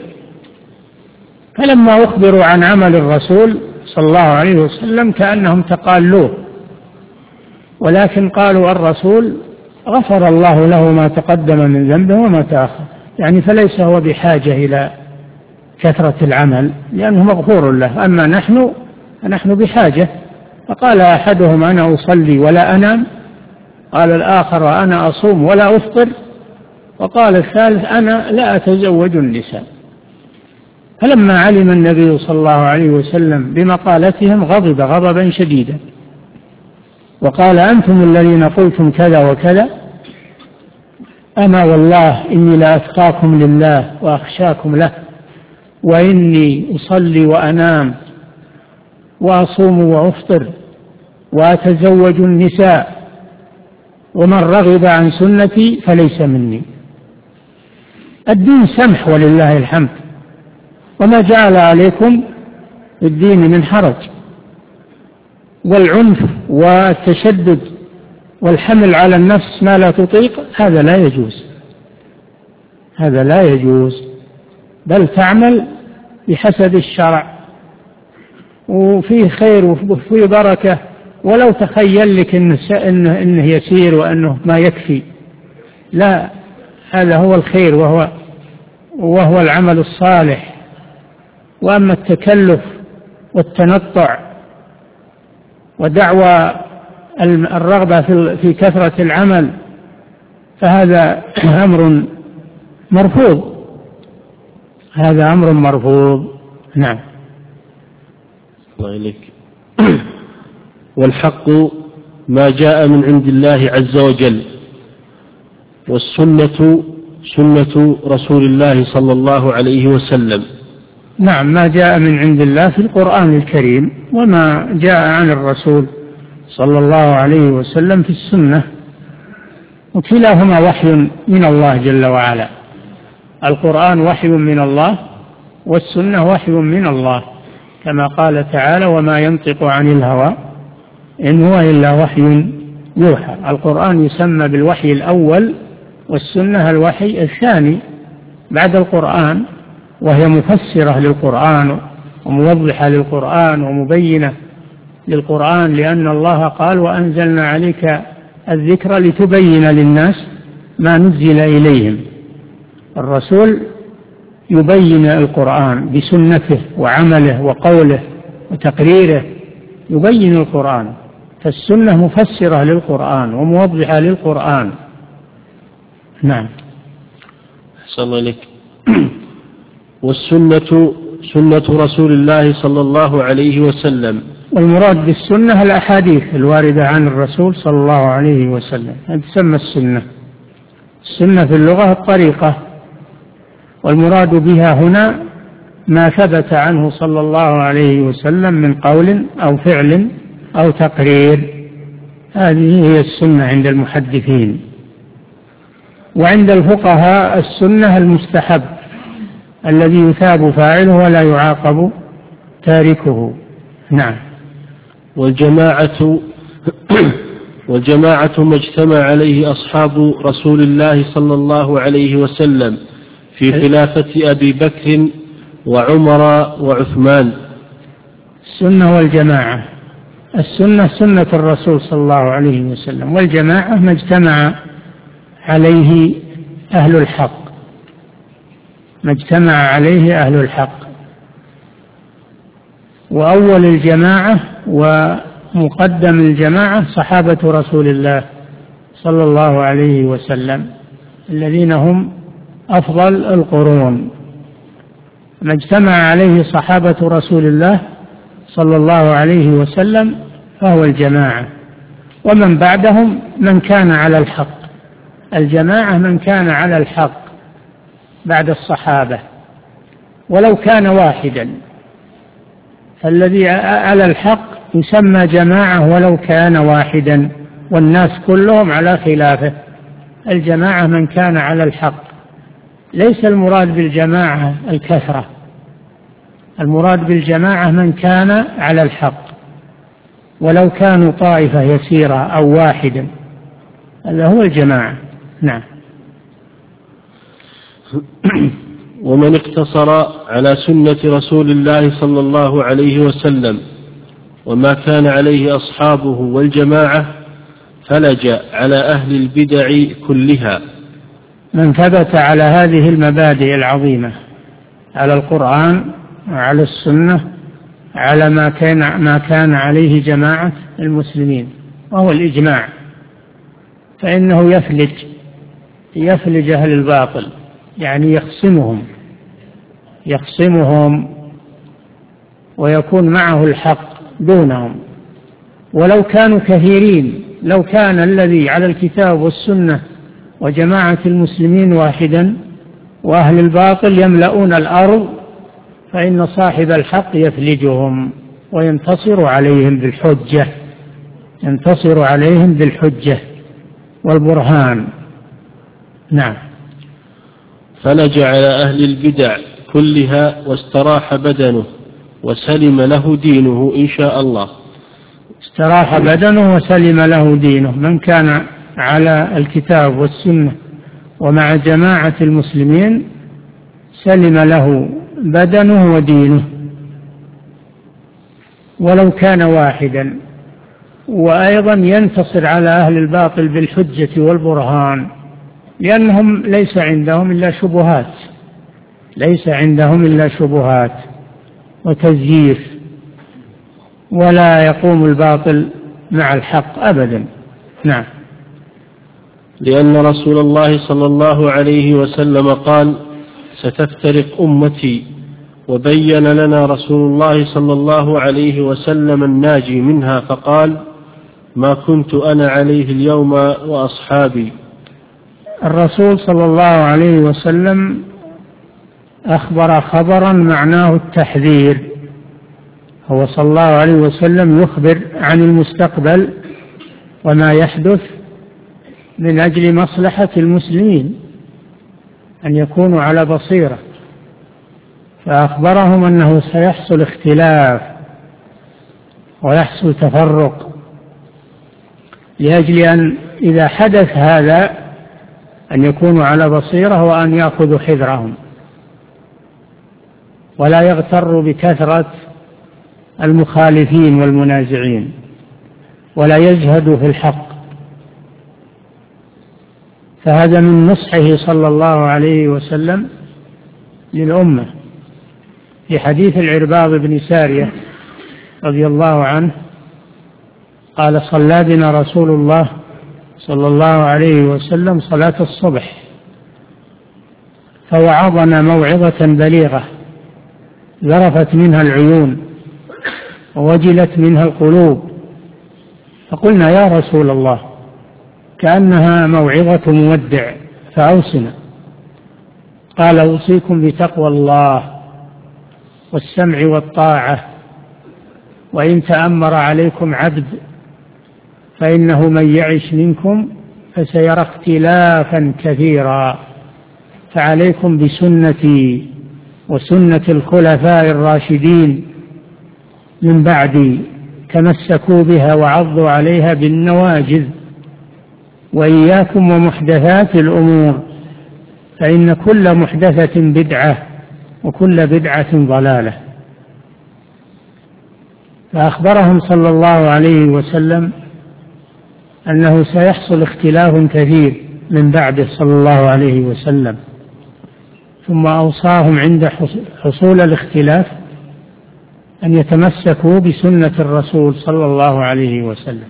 فلما أخبروا عن عمل الرسول صلى الله عليه وسلم كأنهم تقالوه، ولكن قالوا الرسول غفر الله له ما تقدم من ذنبه وما تأخر، يعني فليس هو بحاجة إلى كثرة العمل لأنه مغفور له، أما نحن فنحن بحاجة. فقال أحدهم أنا أصلي ولا أنام، قال الآخر أنا أصوم ولا أفطر، وقال الثالث أنا لا أتزوج النساء. فلما علم النبي صلى الله عليه وسلم بمقالتهم غضب غضبا شديدا وقال أنتم الذين قلتم كذا وكذا، أما والله إني لأتقاكم لله وأخشاكم له، وإني أصلي وأنام وأصوم وأفطر وأتزوج النساء ومن رغب عن سنتي فليس مني. الدين سمح ولله الحمد، وما جعل عليكم في الدين من حرج، والعنف والتشدد والحمل على النفس ما لا تطيق هذا لا يجوز، هذا لا يجوز، بل تعمل بحسب الشرع وفيه خير وفيه بركة، ولو تخيل لك إنه, إنه, إنه يسير وأنه ما يكفي، لا، هذا هو الخير وهو, وهو العمل الصالح. وأما التكلف والتنطع ودعوى الرغبة في كثرة العمل فهذا أمر مرفوض، هذا أمر مرفوض. نعم. الله إليك. والحق ما جاء من عند الله عز وجل، والسنة سنة رسول الله صلى الله عليه وسلم. نعم، ما جاء من عند الله في القرآن الكريم، وما جاء عن الرسول صلى الله عليه وسلم في السنة، وكلاهما وحي من الله جل وعلا. القرآن وحي من الله، والسنة وحي من الله، كما قال تعالى: وما ينطق عن الهوى إن هو إلا وحي يوحى. القرآن يسمى بالوحي الأول، والسنة الوحي الثاني بعد القرآن، وهي مفسرة للقرآن وموضحة للقرآن ومبينة للقرآن، لأن الله قال: وأنزلنا عليك الذكر لتبين للناس ما نزل إليهم. الرسول يبين القرآن بسنته وعمله وقوله وتقريره، يبين القرآن، فالسنة مفسرة للقرآن وموضحة للقرآن. نعم. أحسن الله إليك. والسنة سنة رسول الله صلى الله عليه وسلم. والمراد بالسنة الأحاديث الواردة عن الرسول صلى الله عليه وسلم، هذه تسمى السنة. السنة في اللغة الطريقة، والمراد بها هنا ما ثبت عنه صلى الله عليه وسلم من قول أو فعل أو تقرير، هذه هي السنة عند المحدثين. وعند الفقهاء السنة المستحب الذي يثاب فاعله ولا يعاقب تاركه. نعم. والجماعة والجماعة ما اجتمع عليه أصحاب رسول الله صلى الله عليه وسلم في خلافة أبي بكر وعمر وعثمان. السنة والجماعة، السنة سنة الرسول صلى الله عليه وسلم، والجماعة ما اجتمع عليه أهل الحق، ما اجتمع عليه أهل الحق. وأول الجماعة ومقدم الجماعة صحابة رسول الله صلى الله عليه وسلم، الذين هم أفضل القرون. ما اجتمع عليه صحابة رسول الله صلى الله عليه وسلم فهو الجماعة، ومن بعدهم من كان على الحق. الجماعة من كان على الحق بعد الصحابة ولو كان واحدا، فالذي على الحق يسمى جماعة ولو كان واحدا، والناس كلهم على خلافه. الجماعة من كان على الحق، ليس المراد بالجماعة الكثرة، المراد بالجماعة من كان على الحق ولو كانوا طائفة يسيرة أو واحدا، هذا هو الجماعة. نعم. ومن اقتصر على سنة رسول الله صلى الله عليه وسلم وما كان عليه أصحابه والجماعة فلج على أهل البدع كلها. من ثبت على هذه المبادئ العظيمة، على القرآن وعلى السنة، على ما كان ما كان عليه جماعة المسلمين وهو الإجماع، فإنه يفلج يفلج أهل الباطل، يعني يخصمهم يخصمهم ويكون معه الحق دونهم، ولو كانوا كثيرين. لو كان الذي على الكتاب والسنة وجماعة المسلمين واحدا، وأهل الباطل يملؤون الأرض فإن صاحب الحق يفلجهم وينتصر عليهم بالحجة، ينتصر عليهم بالحجة والبرهان. نعم. فلجأ على أهل البدع كلها واستراح بدنه وسلم له دينه إن شاء الله. استراح بدنه وسلم له دينه. من كان على الكتاب والسنة ومع جماعة المسلمين سلم له بدنه ودينه ولو كان واحدا، وأيضا ينتصر على أهل الباطل بالحجة والبرهان، لأنهم ليس عندهم إلا شبهات، ليس عندهم إلا شبهات وتزييف، ولا يقوم الباطل مع الحق أبدا. نعم. لأن رسول الله صلى الله عليه وسلم قال: ستفترق أمتي، وبين لنا رسول الله صلى الله عليه وسلم الناجي منها فقال: ما كنت أنا عليه اليوم وأصحابي. الرسول صلى الله عليه وسلم أخبر خبرا معناه التحذير. هو صلى الله عليه وسلم يخبر عن المستقبل وما يحدث من أجل مصلحة المسلمين أن يكونوا على بصيرة، فأخبرهم أنه سيحصل اختلاف ويحصل تفرق، لأجل أن إذا حدث هذا أن يكونوا على بصيرة وأن يأخذوا حذرهم ولا يغتروا بكثرة المخالفين والمنازعين ولا يجهدوا في الحق. فهذا من نصحه صلى الله عليه وسلم للأمة. في حديث العرباض بن سارية رضي الله عنه قال: صلى بنا رسول الله صلى الله عليه وسلم صلاة الصبح فوعظنا موعظة بليغة ذرفت منها العيون ووجلت منها القلوب، فقلنا: يا رسول الله، كأنها موعظة مودع فأوصنا. قال: أوصيكم بتقوى الله والسمع والطاعة، وإن تأمر عليكم عبد فإنه من يعش منكم فسيرى اختلافا كثيرا، فعليكم بسنتي وسنة الخلفاء الراشدين من بعدي، تمسكوا بها وعضوا عليها بالنواجذ، وإياكم ومحدثات الأمور، فإن كل محدثة بدعة وكل بدعة ضلالة. فأخبرهم صلى الله عليه وسلم أنه سيحصل اختلاف كثير من بعده صلى الله عليه وسلم، ثم أوصاهم عند حصول الاختلاف أن يتمسكوا بسنة الرسول صلى الله عليه وسلم،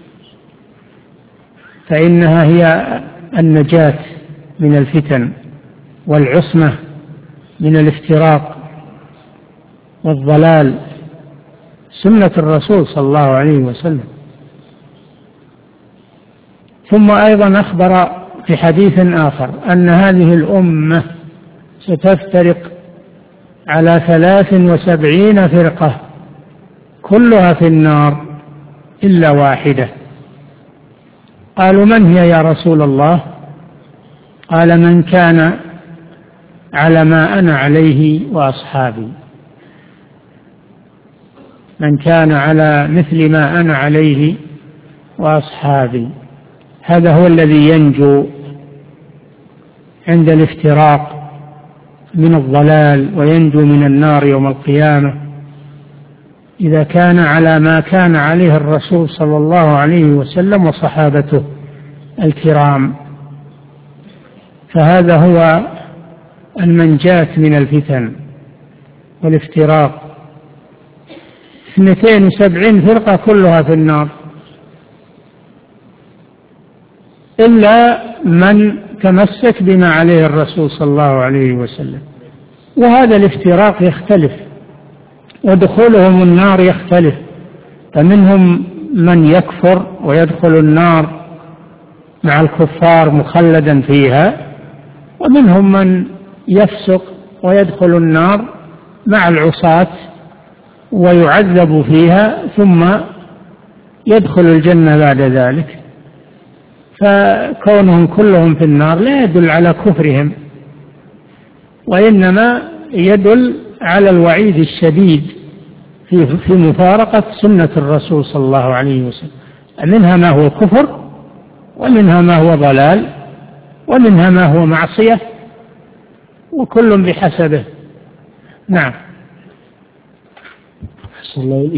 فإنها هي النجاة من الفتن والعصمة من الافتراق والضلال، سنة الرسول صلى الله عليه وسلم. ثم أيضا أخبر في حديث آخر أن هذه الأمة ستفترق على ثلاث وسبعين فرقة كلها في النار إلا واحدة. قالوا: من هي يا رسول الله؟ قال: من كان على ما أنا عليه وأصحابي، من كان على مثل ما أنا عليه وأصحابي، هذا هو الذي ينجو عند الافتراق من الضلال وينجو من النار يوم القيامة، إذا كان على ما كان عليه الرسول صلى الله عليه وسلم وصحابته الكرام، فهذا هو المنجاة من الفتن والافتراق. اثنتين وسبعين فرقة كلها في النار إلا من تمسك بما عليه الرسول صلى الله عليه وسلم. وهذا الافتراق يختلف ودخولهم النار يختلف، فمنهم من يكفر ويدخل النار مع الكفار مخلدا فيها، ومنهم من يفسق ويدخل النار مع العصاة ويعذب فيها ثم يدخل الجنة بعد ذلك. فكونهم كلهم في النار لا يدل على كفرهم، وإنما يدل على الوعيد الشديد في في مفارقة سنة الرسول صلى الله عليه وسلم. منها ما هو كفر، ومنها ما هو ضلال، ومنها ما هو معصية، وكل بحسبه. نعم. أحسن الله إليك.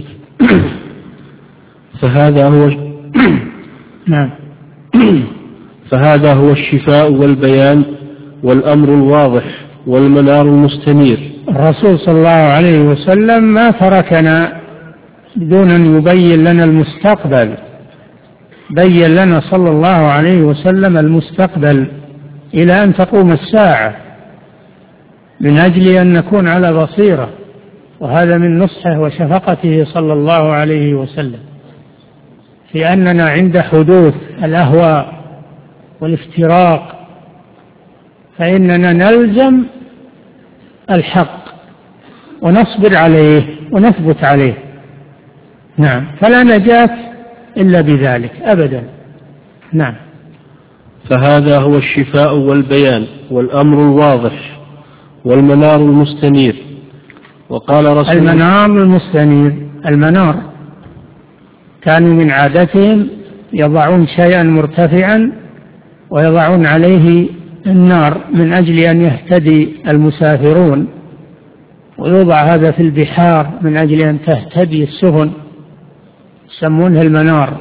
فهذا هو نعم. فهذا هو الشفاء والبيان والأمر الواضح والمنار المستنير. الرسول صلى الله عليه وسلم ما تركنا دون أن يبين لنا المستقبل، بين لنا صلى الله عليه وسلم المستقبل إلى أن تقوم الساعة، من أجل أن نكون على بصيرة، وهذا من نصحه وشفقته صلى الله عليه وسلم في أننا عند حدوث الأهواء والافتراق فإننا نلزم الحق ونصبر عليه ونثبت عليه. نعم. فلا نجاة إلا بذلك أبدا. نعم. فهذا هو الشفاء والبيان والأمر الواضح والمنار المستنير. وقال رسول المنار المستنير، المنار كانوا من عادتهم يضعون شيئا مرتفعا ويضعون عليه النار من أجل أن يهتدي المسافرون، ويوضع هذا في البحار من أجل أن تهتدي السفن، يسمونه المنار.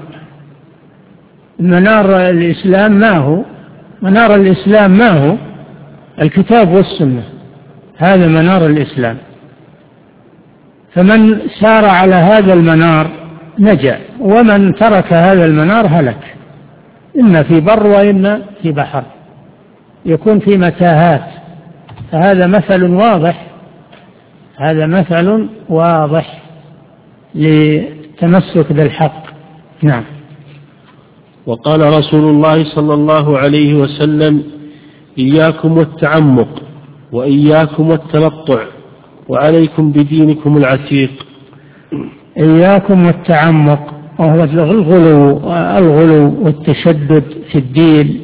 المنار الإسلام ما هو منار الإسلام ما هو الكتاب والسنة، هذا منار الإسلام. فمن سار على هذا المنار نجا، ومن ترك هذا المنار هلك، إما في بر وإما في بحر، يكون في متاهات. فهذا مثل واضح، هذا مثل واضح للتمسك بالحق. نعم. وقال رسول الله صلى الله عليه وسلم: إياكم والتعمق وإياكم والتنطع وعليكم بدينكم العتيق. إياكم والتعمق، وهو الغلو الغلو والتشدد في الدين،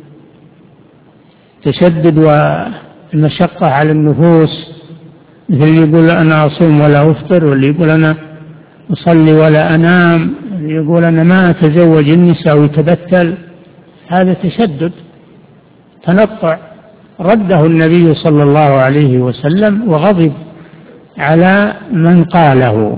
تشدد والمشقة على النفوس، مثل اللي يقول أنا أصوم ولا أفطر، واللي يقول أنا أصلي ولا أنام، واللي يقول أنا ما أتزوج النساء ويتبتل، هذا تشدد تنطع رده النبي صلى الله عليه وسلم وغضب على من قاله،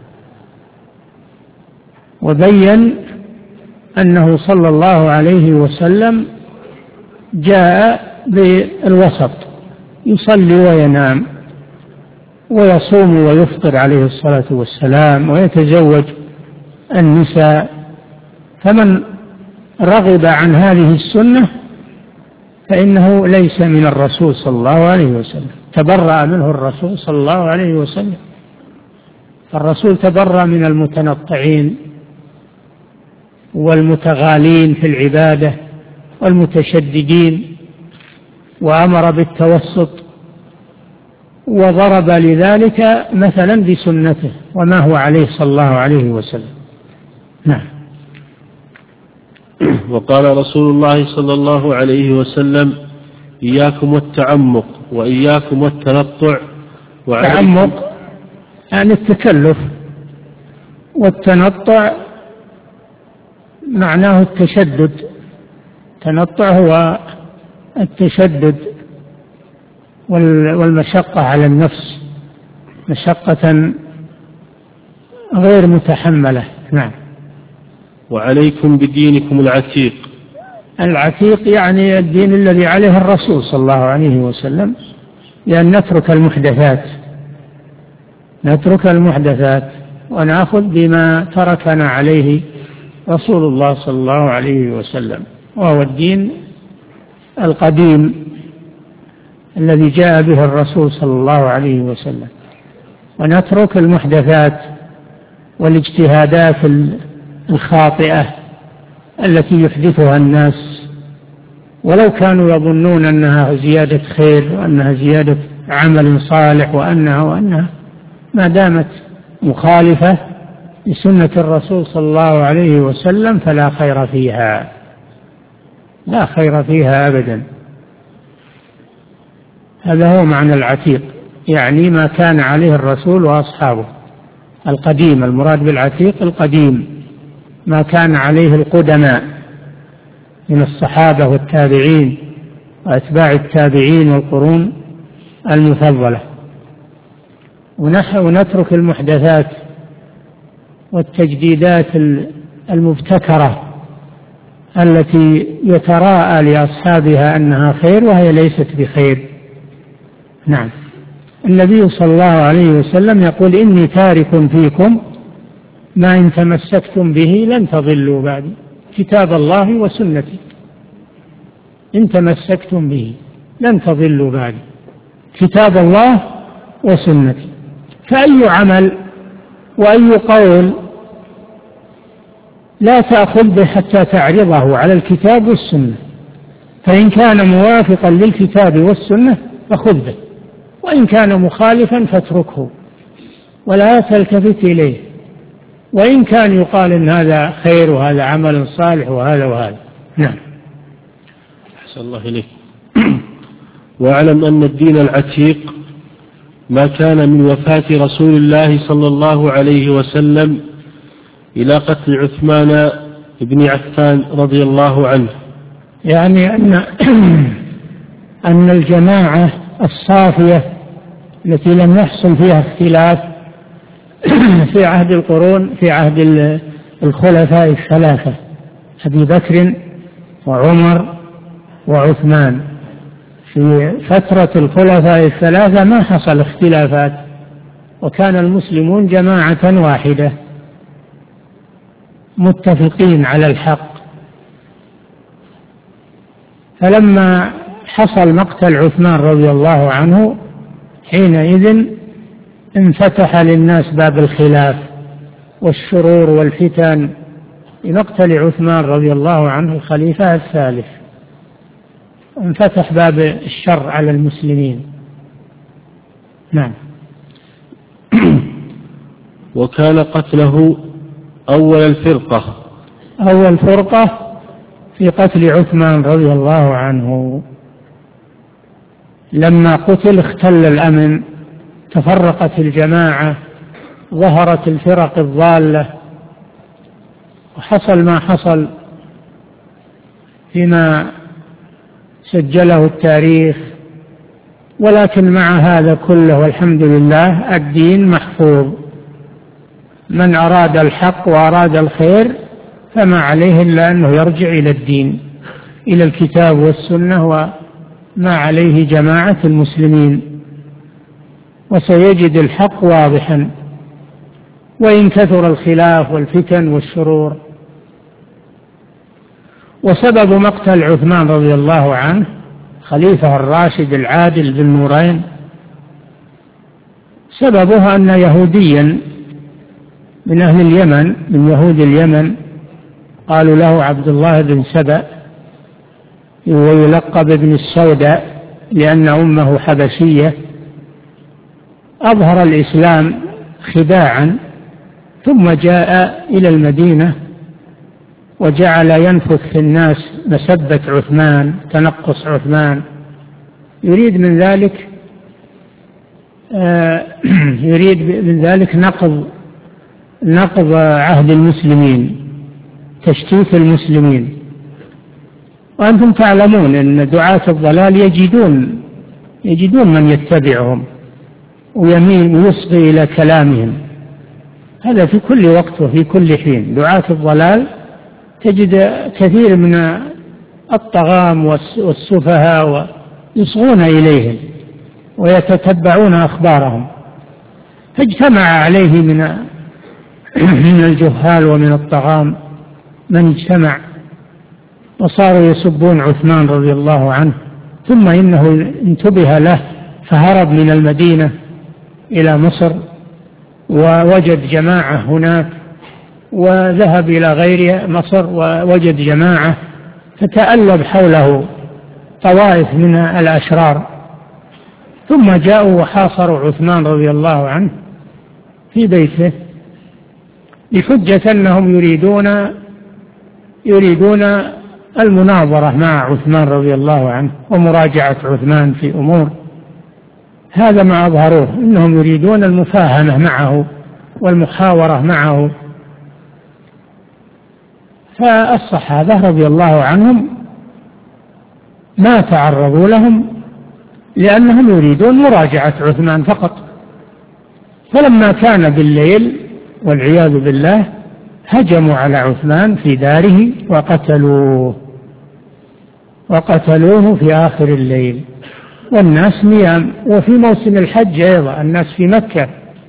وبين أنه صلى الله عليه وسلم جاء بالوسط، يصلي وينام ويصوم ويفطر عليه الصلاة والسلام ويتزوج النساء. فمن رغب عن هذه السنة فإنه ليس من الرسول صلى الله عليه وسلم، تبرأ منه الرسول صلى الله عليه وسلم. فالرسول تبرأ من المتنطعين والمتغالين في العبادة والمتشددين، وأمر بالتوسط، وضرب لذلك مثلا بسنته وما هو عليه صلى الله عليه وسلم. نعم. وقال رسول الله صلى الله عليه وسلم: إياكم والتعمق وإياكم والتنطع. التعمق يعني التكلف، والتنطع معناه التشدد. التنطع هو التشدد والمشقة على النفس، مشقة غير متحملة. نعم. وعليكم بدينكم العتيق. العتيق يعني الدين الذي عليه الرسول صلى الله عليه وسلم، لأن نترك المحدثات نترك المحدثات ونأخذ بما تركنا عليه رسول الله صلى الله عليه وسلم، وهو الدين القديم الذي جاء به الرسول صلى الله عليه وسلم، ونترك المحدثات والاجتهادات الخاطئة التي يحدثها الناس، ولو كانوا يظنون أنها زيادة خير وأنها زيادة عمل صالح وأنها وأنها ما دامت مخالفة لسنة الرسول صلى الله عليه وسلم فلا خير فيها، لا خير فيها أبدا. هذا هو معنى العتيق، يعني ما كان عليه الرسول وأصحابه القديم. المراد بالعتيق القديم ما كان عليه القدماء من الصحابة والتابعين وأتباع التابعين والقرون المفضلة، ونترك المحدثات والتجديدات المبتكرة التي يتراءى لأصحابها أنها خير وهي ليست بخير. نعم. النبي صلى الله عليه وسلم يقول إني تارك فيكم ما إن تمسكتم به لن تضلوا بعدي، كتاب الله وسنتي، إن تمسكتم به لن تضلوا بعدي، كتاب الله وسنتي. فأي عمل وأي قول لا تأخذ به حتى تعرضه على الكتاب والسنة، فإن كان موافقا للكتاب والسنة فخذ به، وإن كان مخالفا فاتركه ولا تلتفت إليه، وإن كان يقال إن هذا خير وهذا عمل صالح وهذا وهذا. نعم. أحسن الله إليك. واعلم أن الدين العتيق ما كان من وفاة رسول الله صلى الله عليه وسلم إلى قتل عثمان بن عفان رضي الله عنه، يعني أن أن الجماعة الصافية التي لم يحصل فيها اختلاف في عهد القرون في عهد الخلفاء الثلاثة أبي بكر وعمر وعثمان، في فترة الخلفاء الثلاثة ما حصل اختلافات، وكان المسلمون جماعة واحدة متفقين على الحق. فلما حصل مقتل عثمان رضي الله عنه حينئذ انفتح للناس باب الخلاف والشرور والفتن بمقتل عثمان رضي الله عنه الخليفة الثالث، انفتح باب الشر على المسلمين. نعم. وكان قتله أول الفرقة أول فرقة في قتل عثمان رضي الله عنه. لما قتل اختل الأمن، تفرقت الجماعة، ظهرت الفرق الضالة، وحصل ما حصل فيما سجله التاريخ. ولكن مع هذا كله والحمد لله الدين محفوظ، من أراد الحق وأراد الخير فما عليه إلا أنه يرجع إلى الدين، إلى الكتاب والسنة وما عليه جماعة المسلمين، وسيجد الحق واضحا وإن كثر الخلاف والفتن والشرور. وسبب مقتل عثمان رضي الله عنه خليفة الراشد العادل ذو النورين سببها أن يهوديا من أهل اليمن من يهود اليمن قالوا له عبد الله بن سبأ ويلقب ابن السوداء لأن أمه حبشية، أظهر الإسلام خداعا ثم جاء إلى المدينة وجعل ينفث في الناس مسبة عثمان، تنقص عثمان، يريد من ذلك يريد من ذلك نقض نقض عهد المسلمين، تشتيت المسلمين. وأنتم تعلمون أن دعاة الضلال يجدون يجدون من يتبعهم ويميل ويصغي إلى كلامهم، هذا في كل وقت وفي كل حين. دعاة الضلال تجد كثير من الطغام والسفهاء يصغون إليهم ويتتبعون أخبارهم، فاجتمع عليه من من الجهال ومن الطغام من اجتمع وصاروا يسبون عثمان رضي الله عنه. ثم إنه انتبه له فهرب من المدينة إلى مصر ووجد جماعة هناك، وذهب إلى غير مصر ووجد جماعة، فتألب حوله طوائف من الأشرار ثم جاءوا وحاصروا عثمان رضي الله عنه في بيته بحجة أنهم يريدون يريدون المناظرة مع عثمان رضي الله عنه ومراجعة عثمان في أمور. هذا ما أظهروه، إنهم يريدون المفاهمة معه والمحاورة معه. فالصحابة رضي الله عنهم ما تعرضوا لهم لأنهم يريدون مراجعة عثمان فقط. فلما كان بالليل والعياذ بالله هجموا على عثمان في داره وقتلوه وقتلوه في آخر الليل والناس نيام. وفي موسم الحج أيضا الناس في مكة،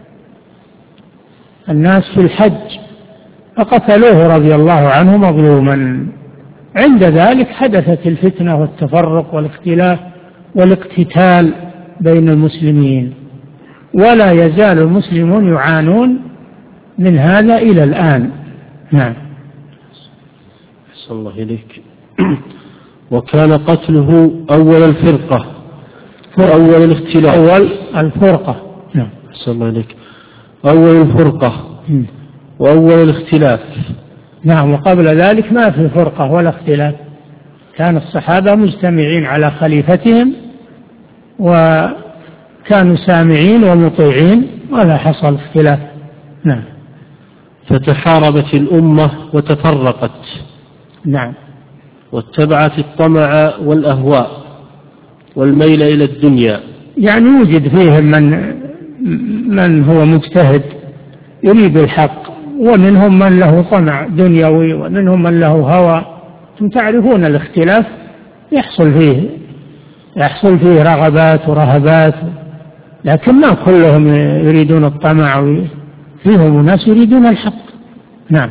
الناس في الحج، فقتلوه رضي الله عنه مظلوما. عند ذلك حدثت الفتنة والتفرق والاختلاف والاقتتال بين المسلمين، ولا يزال المسلمون يعانون من هذا إلى الآن. نعم. أحسن الله إليك. وكان قتله أول الفرقة أول الاختلاف أول الفرقة. نعم. أحسن الله إليك. أول الفرقة م. وأول الاختلاف. نعم. وقبل ذلك ما في فرقة ولا اختلاف، كان الصحابة مجتمعين على خليفتهم وكانوا سامعين ومطيعين ولا حصل اختلاف. نعم. فتحاربت الأمة وتفرقت. نعم. واتبعت الطمع والأهواء والميل إلى الدنيا. يعني يوجد فيهم من من هو مجتهد يريد الحق، ومنهم من له طمع دنيوي، ومنهم من له هوى. ثم تعرفون الاختلاف يحصل فيه يحصل فيه رغبات ورهبات، لكن ما كلهم يريدون الطمع، فيهم ناس يريدون الحق. نعم.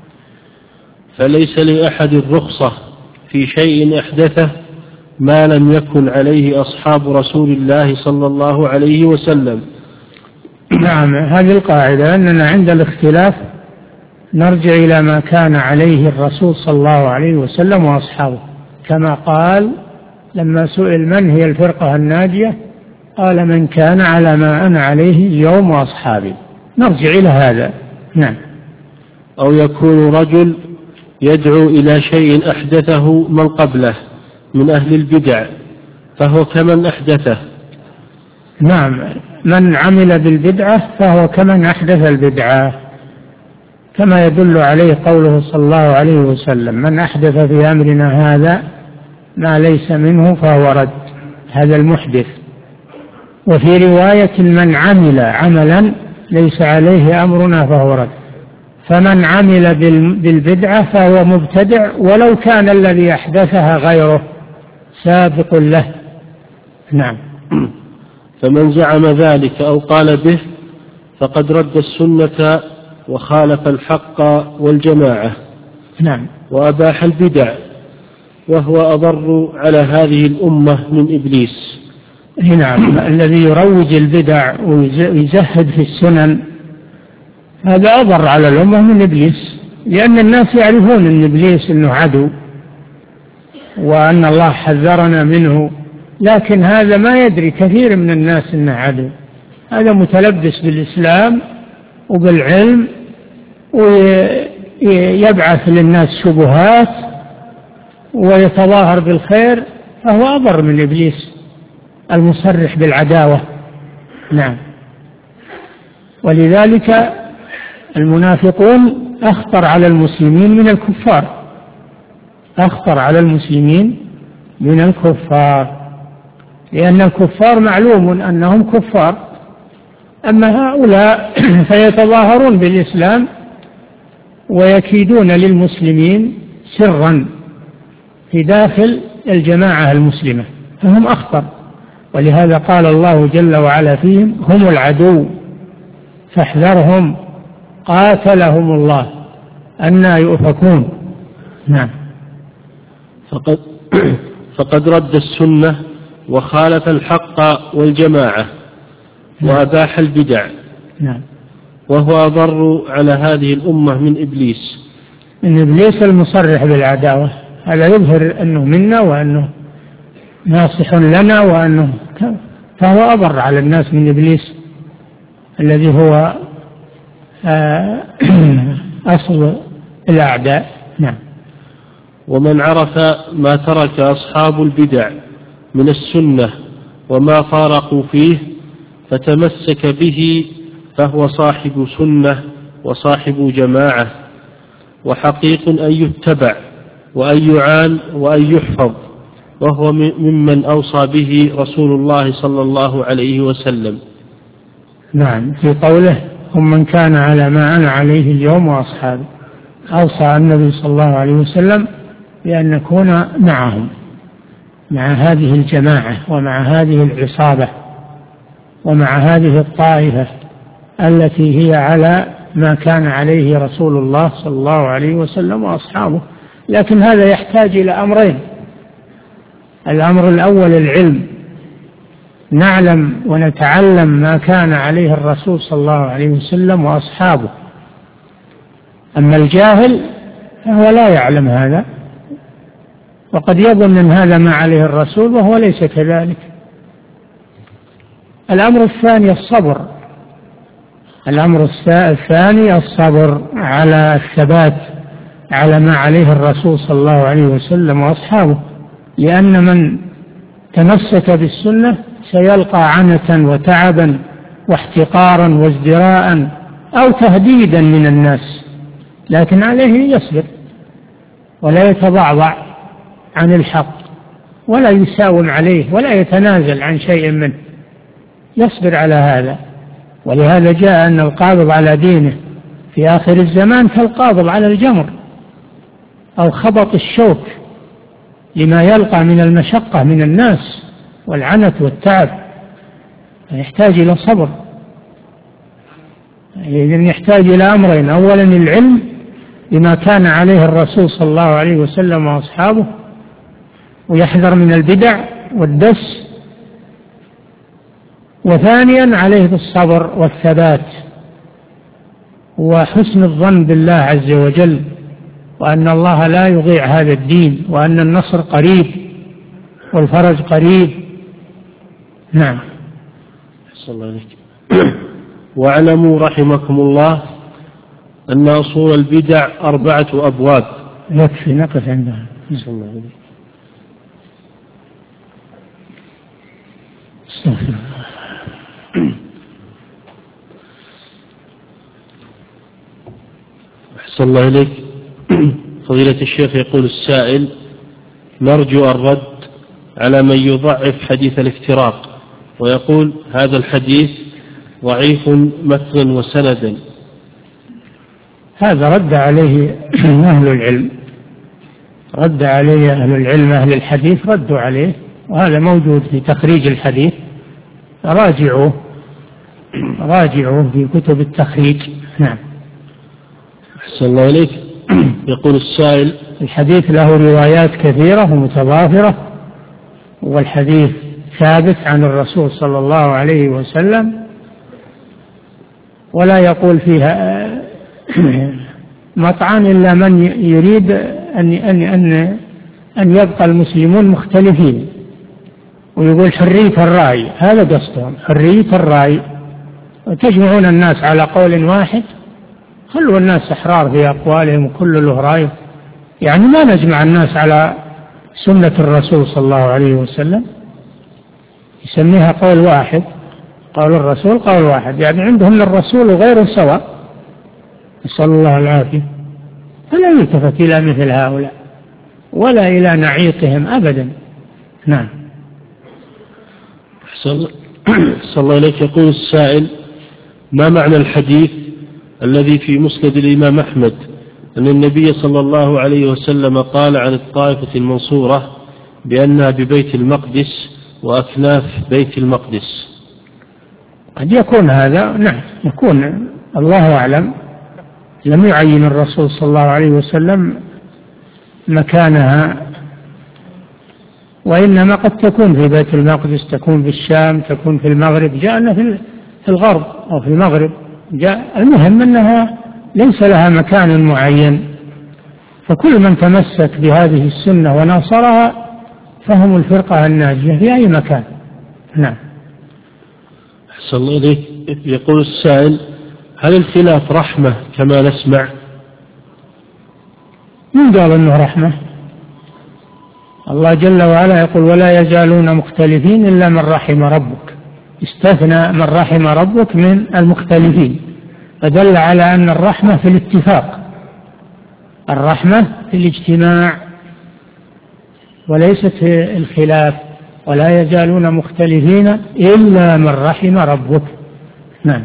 فليس لأحد الرخصة في شيء أحدثه ما لم يكن عليه أصحاب رسول الله صلى الله عليه وسلم. نعم. هذه القاعدة أننا عند الاختلاف نرجع إلى ما كان عليه الرسول صلى الله عليه وسلم وأصحابه، كما قال لما سئل من هي الفرقة الناجية قال من كان على ما أنا عليه اليوم وأصحابي. نرجع إلى هذا. نعم. أو يكون رجل يدعو إلى شيء أحدثه من قبله من أهل البدع فهو كمن أحدثه. نعم. من عمل بالبدعة فهو كمن أحدث البدعة، كما يدل عليه قوله صلى الله عليه وسلم من أحدث في أمرنا هذا ما ليس منه فهو رد، هذا المحدث. وفي رواية من عمل عملا ليس عليه أمرنا فهو رد. فمن عمل بالبدعة فهو مبتدع ولو كان الذي أحدثها غيره سابق له. نعم. فمن زعم ذلك أو قال به فقد رد السنة وخالف الحق والجماعة. نعم. وأباح البدع وهو أضر على هذه الأمة من إبليس. نعم. الذي يروج البدع ويزهد في السنن هذا أضر على الأمة من إبليس، لأن الناس يعرفون أن إبليس أنه عدو وأن الله حذرنا منه، لكن هذا ما يدري كثير من الناس أنه عدو. هذا متلبس بالإسلام وبالعلم ويبعث للناس شبهات ويتظاهر بالخير، فهو أضر من إبليس المصرح بالعداوة. نعم. ولذلك المنافقون أخطر على المسلمين من الكفار، أخطر على المسلمين من الكفار، لأن الكفار معلوم أنهم كفار، أما هؤلاء فيتظاهرون بالإسلام ويكيدون للمسلمين سرا في داخل الجماعة المسلمة، فهم أخطر. ولهذا قال الله جل وعلا فيهم هم العدو فاحذرهم قاتلهم الله أنى يؤفكون. نعم. فقد, فقد رد السنة وخالف الحق والجماعة وأباح البدع. نعم. وهو أضر على هذه الأمة من إبليس. من إبليس المصرح بالعداوة، هذا يظهر أنه منا وأنه ناصح لنا وأنه فهو أبر على الناس من إبليس الذي هو أصل الأعداء. نعم. ومن عرف ما ترك أصحاب البدع من السنة وما فارقوا فيه فتمسك به فهو صاحب سنة وصاحب جماعة، وحقيق أن يتبع وأن يعان وأن يحفظ، وهو ممن أوصى به رسول الله صلى الله عليه وسلم. نعم، في قوله هم من كان على ما أنا عليه اليوم وأصحابي، أوصى النبي صلى الله عليه وسلم بأن نكون معهم، مع هذه الجماعة ومع هذه العصابة ومع هذه الطائفة التي هي على ما كان عليه رسول الله صلى الله عليه وسلم وأصحابه. لكن هذا يحتاج إلى أمرين: الأمر الأول العلم، نعلم ونتعلم ما كان عليه الرسول صلى الله عليه وسلم وأصحابه. أما الجاهل فهو لا يعلم هذا، وقد يظن أن هذا ما عليه الرسول وهو ليس كذلك. الأمر الثاني الصبر، الأمر الثاني الصبر على الثبات على ما عليه الرسول صلى الله عليه وسلم وأصحابه، لأن من تمسك بالسنة سيلقى عنة وتعبا واحتقارا وازدراء أو تهديدا من الناس، لكن عليه يصبر ولا يتضعضع عن الحق ولا يساوم عليه ولا يتنازل عن شيء منه، يصبر على هذا. ولهذا جاء أن القابض على دينه في آخر الزمان كالقابض على الجمر أو خبط الشوك، لما يلقى من المشقة من الناس والعنة والتعب، يحتاج إلى صبر. إذن يحتاج إلى أمرين: أولا العلم بما كان عليه الرسول صلى الله عليه وسلم وأصحابه، ويحذر من البدع والدس، وثانيا عليه بالصبر والثبات وحسن الظن بالله عز وجل، وأن الله لا يضيع هذا الدين، وأن النصر قريب والفرج قريب. نعم. صلى الله عليه. واعلموا رحمكم الله أن أصول البدع أربعة أبواب. يكفي نقف عندها. صلى الله عليه. استغفر الله. أحسن الله إليك. فضيلة الشيخ، يقول السائل: نرجو الرد على من يضعف حديث الافتراق، ويقول هذا الحديث ضعيف متنا وسندا. هذا رد عليه أهل العلم، رد عليه أهل العلم، أهل الحديث ردوا عليه، وهذا موجود في تخريج الحديث، راجعوه راجعوه في كتب التخريج. نعم. أحسن الله إليك. يقول السائل: الحديث له روايات كثيرة ومتضافرة، والحديث ثابت عن الرسول صلى الله عليه وسلم، ولا يقول فيها مطعن إلا من يريد أن أن أن أن يبقى المسلمون مختلفين، ويقول حرية الرأي، هذا قصدهم، حرية الرأي، وتجمعون الناس على قول واحد، خلوا الناس أحرار في أقوالهم وكل له رأي، يعني ما نجمع الناس على سنة الرسول صلى الله عليه وسلم، يسميها قول واحد، قول الرسول قول واحد، يعني عندهم الرسول وغيره سواء، نسأل الله العافية. فلا يلتفت إلى مثل هؤلاء ولا إلى نعيقهم أبدا. نعم. صلى الله عليك. يقول السائل: ما معنى الحديث الذي في مسند الإمام أحمد أن النبي صلى الله عليه وسلم قال عن الطائفة المنصورة بأنها ببيت المقدس وأكناف بيت المقدس؟ قد يكون هذا، نعم يكون، الله أعلم، لم يعين الرسول صلى الله عليه وسلم مكانها، وإنما قد تكون في بيت المقدس، تكون في الشام، تكون في المغرب، جاءنا في الغرب أو في المغرب، جاء. المهم أنها ليس لها مكان معين، فكل من تمسك بهذه السنة وناصرها فهم الفرقة الناجية في أي مكان. نعم. أحسن الله إليك. يقول السائل: هل الخلاف رحمة كما نسمع؟ من قال أنه رحمة؟ الله جل وعلا يقول: ولا يزالون مختلفين إلا من رحم ربك. استثنى من رحم ربك من المختلفين، فدل على أن الرحمة في الاتفاق، الرحمة في الاجتماع وليست في الخلاف. ولا يزالون مختلفين إلا من رحم ربك. نعم.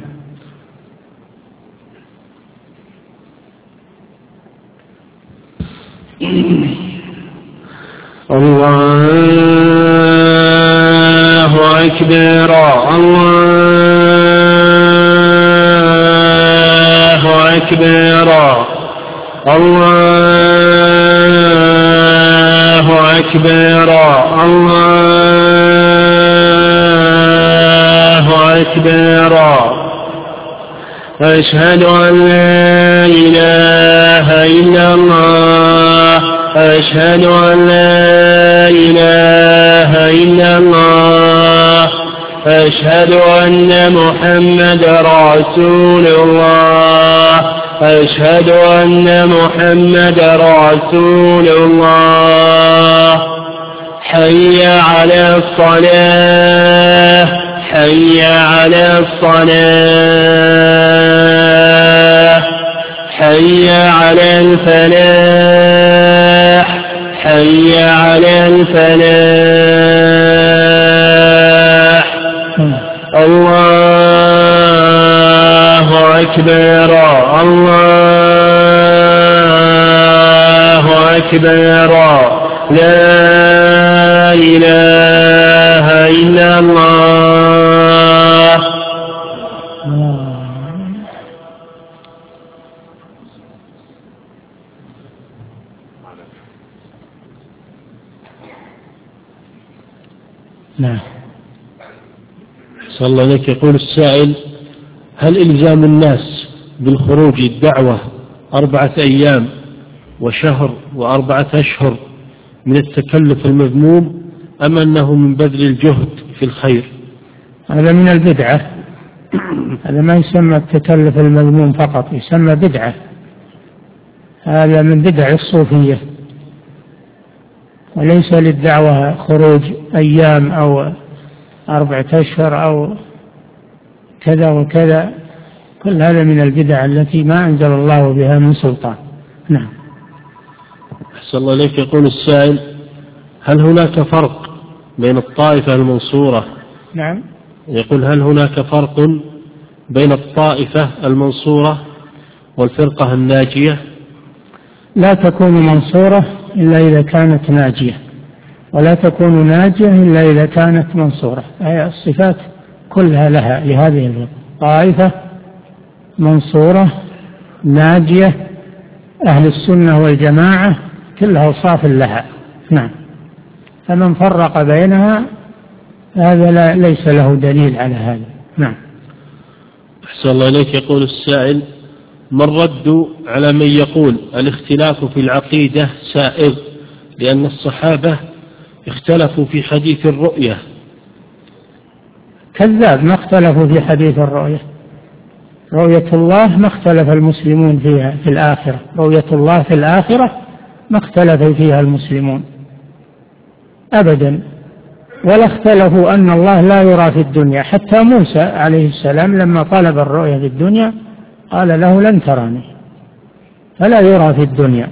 الله أكبر الله أكبر الله أكبر الله أكبر. أشهد أن لا إله إلا الله أشهد أن لا إله إلا الله أشهد أن محمد رسول الله أشهد أن محمد رسول الله. حي على الصلاة حي على الصلاة حي على الفلاح حي على الفلاح. الله أكبر الله أكبر. لا إله إلا الله. نعم. صلى الله عليك. يقول السائل: هل إلزام الناس بالخروج الدعوة أربعة أيام وشهر وأربعة أشهر من التكلف المذموم، أم أنه من بذل الجهد في الخير؟ هذا من البدعة، هذا ما يسمى التكلف المذموم فقط، يسمى بدعة. هذا من بدع الصوفية، وليس للدعوة خروج أيام أو أربعة أشهر أو كذا وكذا. كل هذا من البدع التي ما أنزل الله بها من سلطان. نعم. أحسن الله إليك. يقول السائل: هل هناك فرق بين الطائفة المنصورة؟ نعم. يقول: هل هناك فرق بين الطائفة المنصورة والفرقة الناجية؟ لا تكون منصورة إلا إذا كانت ناجية، ولا تكون ناجية إلا إذا كانت منصورة. هي الصفات كلها لها لهذه الفرقة: طائفة منصورة ناجية أهل السنة والجماعة، كلها أوصاف لها. نعم. فمن فرق بينها هذا لا ليس له دليل على هذا. نعم. أحسن الله إليك. يقول السائل: ما الرد على من يقول الاختلاف في العقيدة سائغ لأن الصحابة اختلفوا في حديث الرؤية؟ كذاب، ما اختلفوا في حديث الرؤية. رؤية الله ما اختلف المسلمون فيها في الآخرة، رؤية الله في الآخرة ما اختلف فيها المسلمون أبدا، ولا اختلفوا أن الله لا يرى في الدنيا. حتى موسى عليه السلام لما طلب الرؤية في الدنيا قال له: لن تراني، فلا يرى في الدنيا.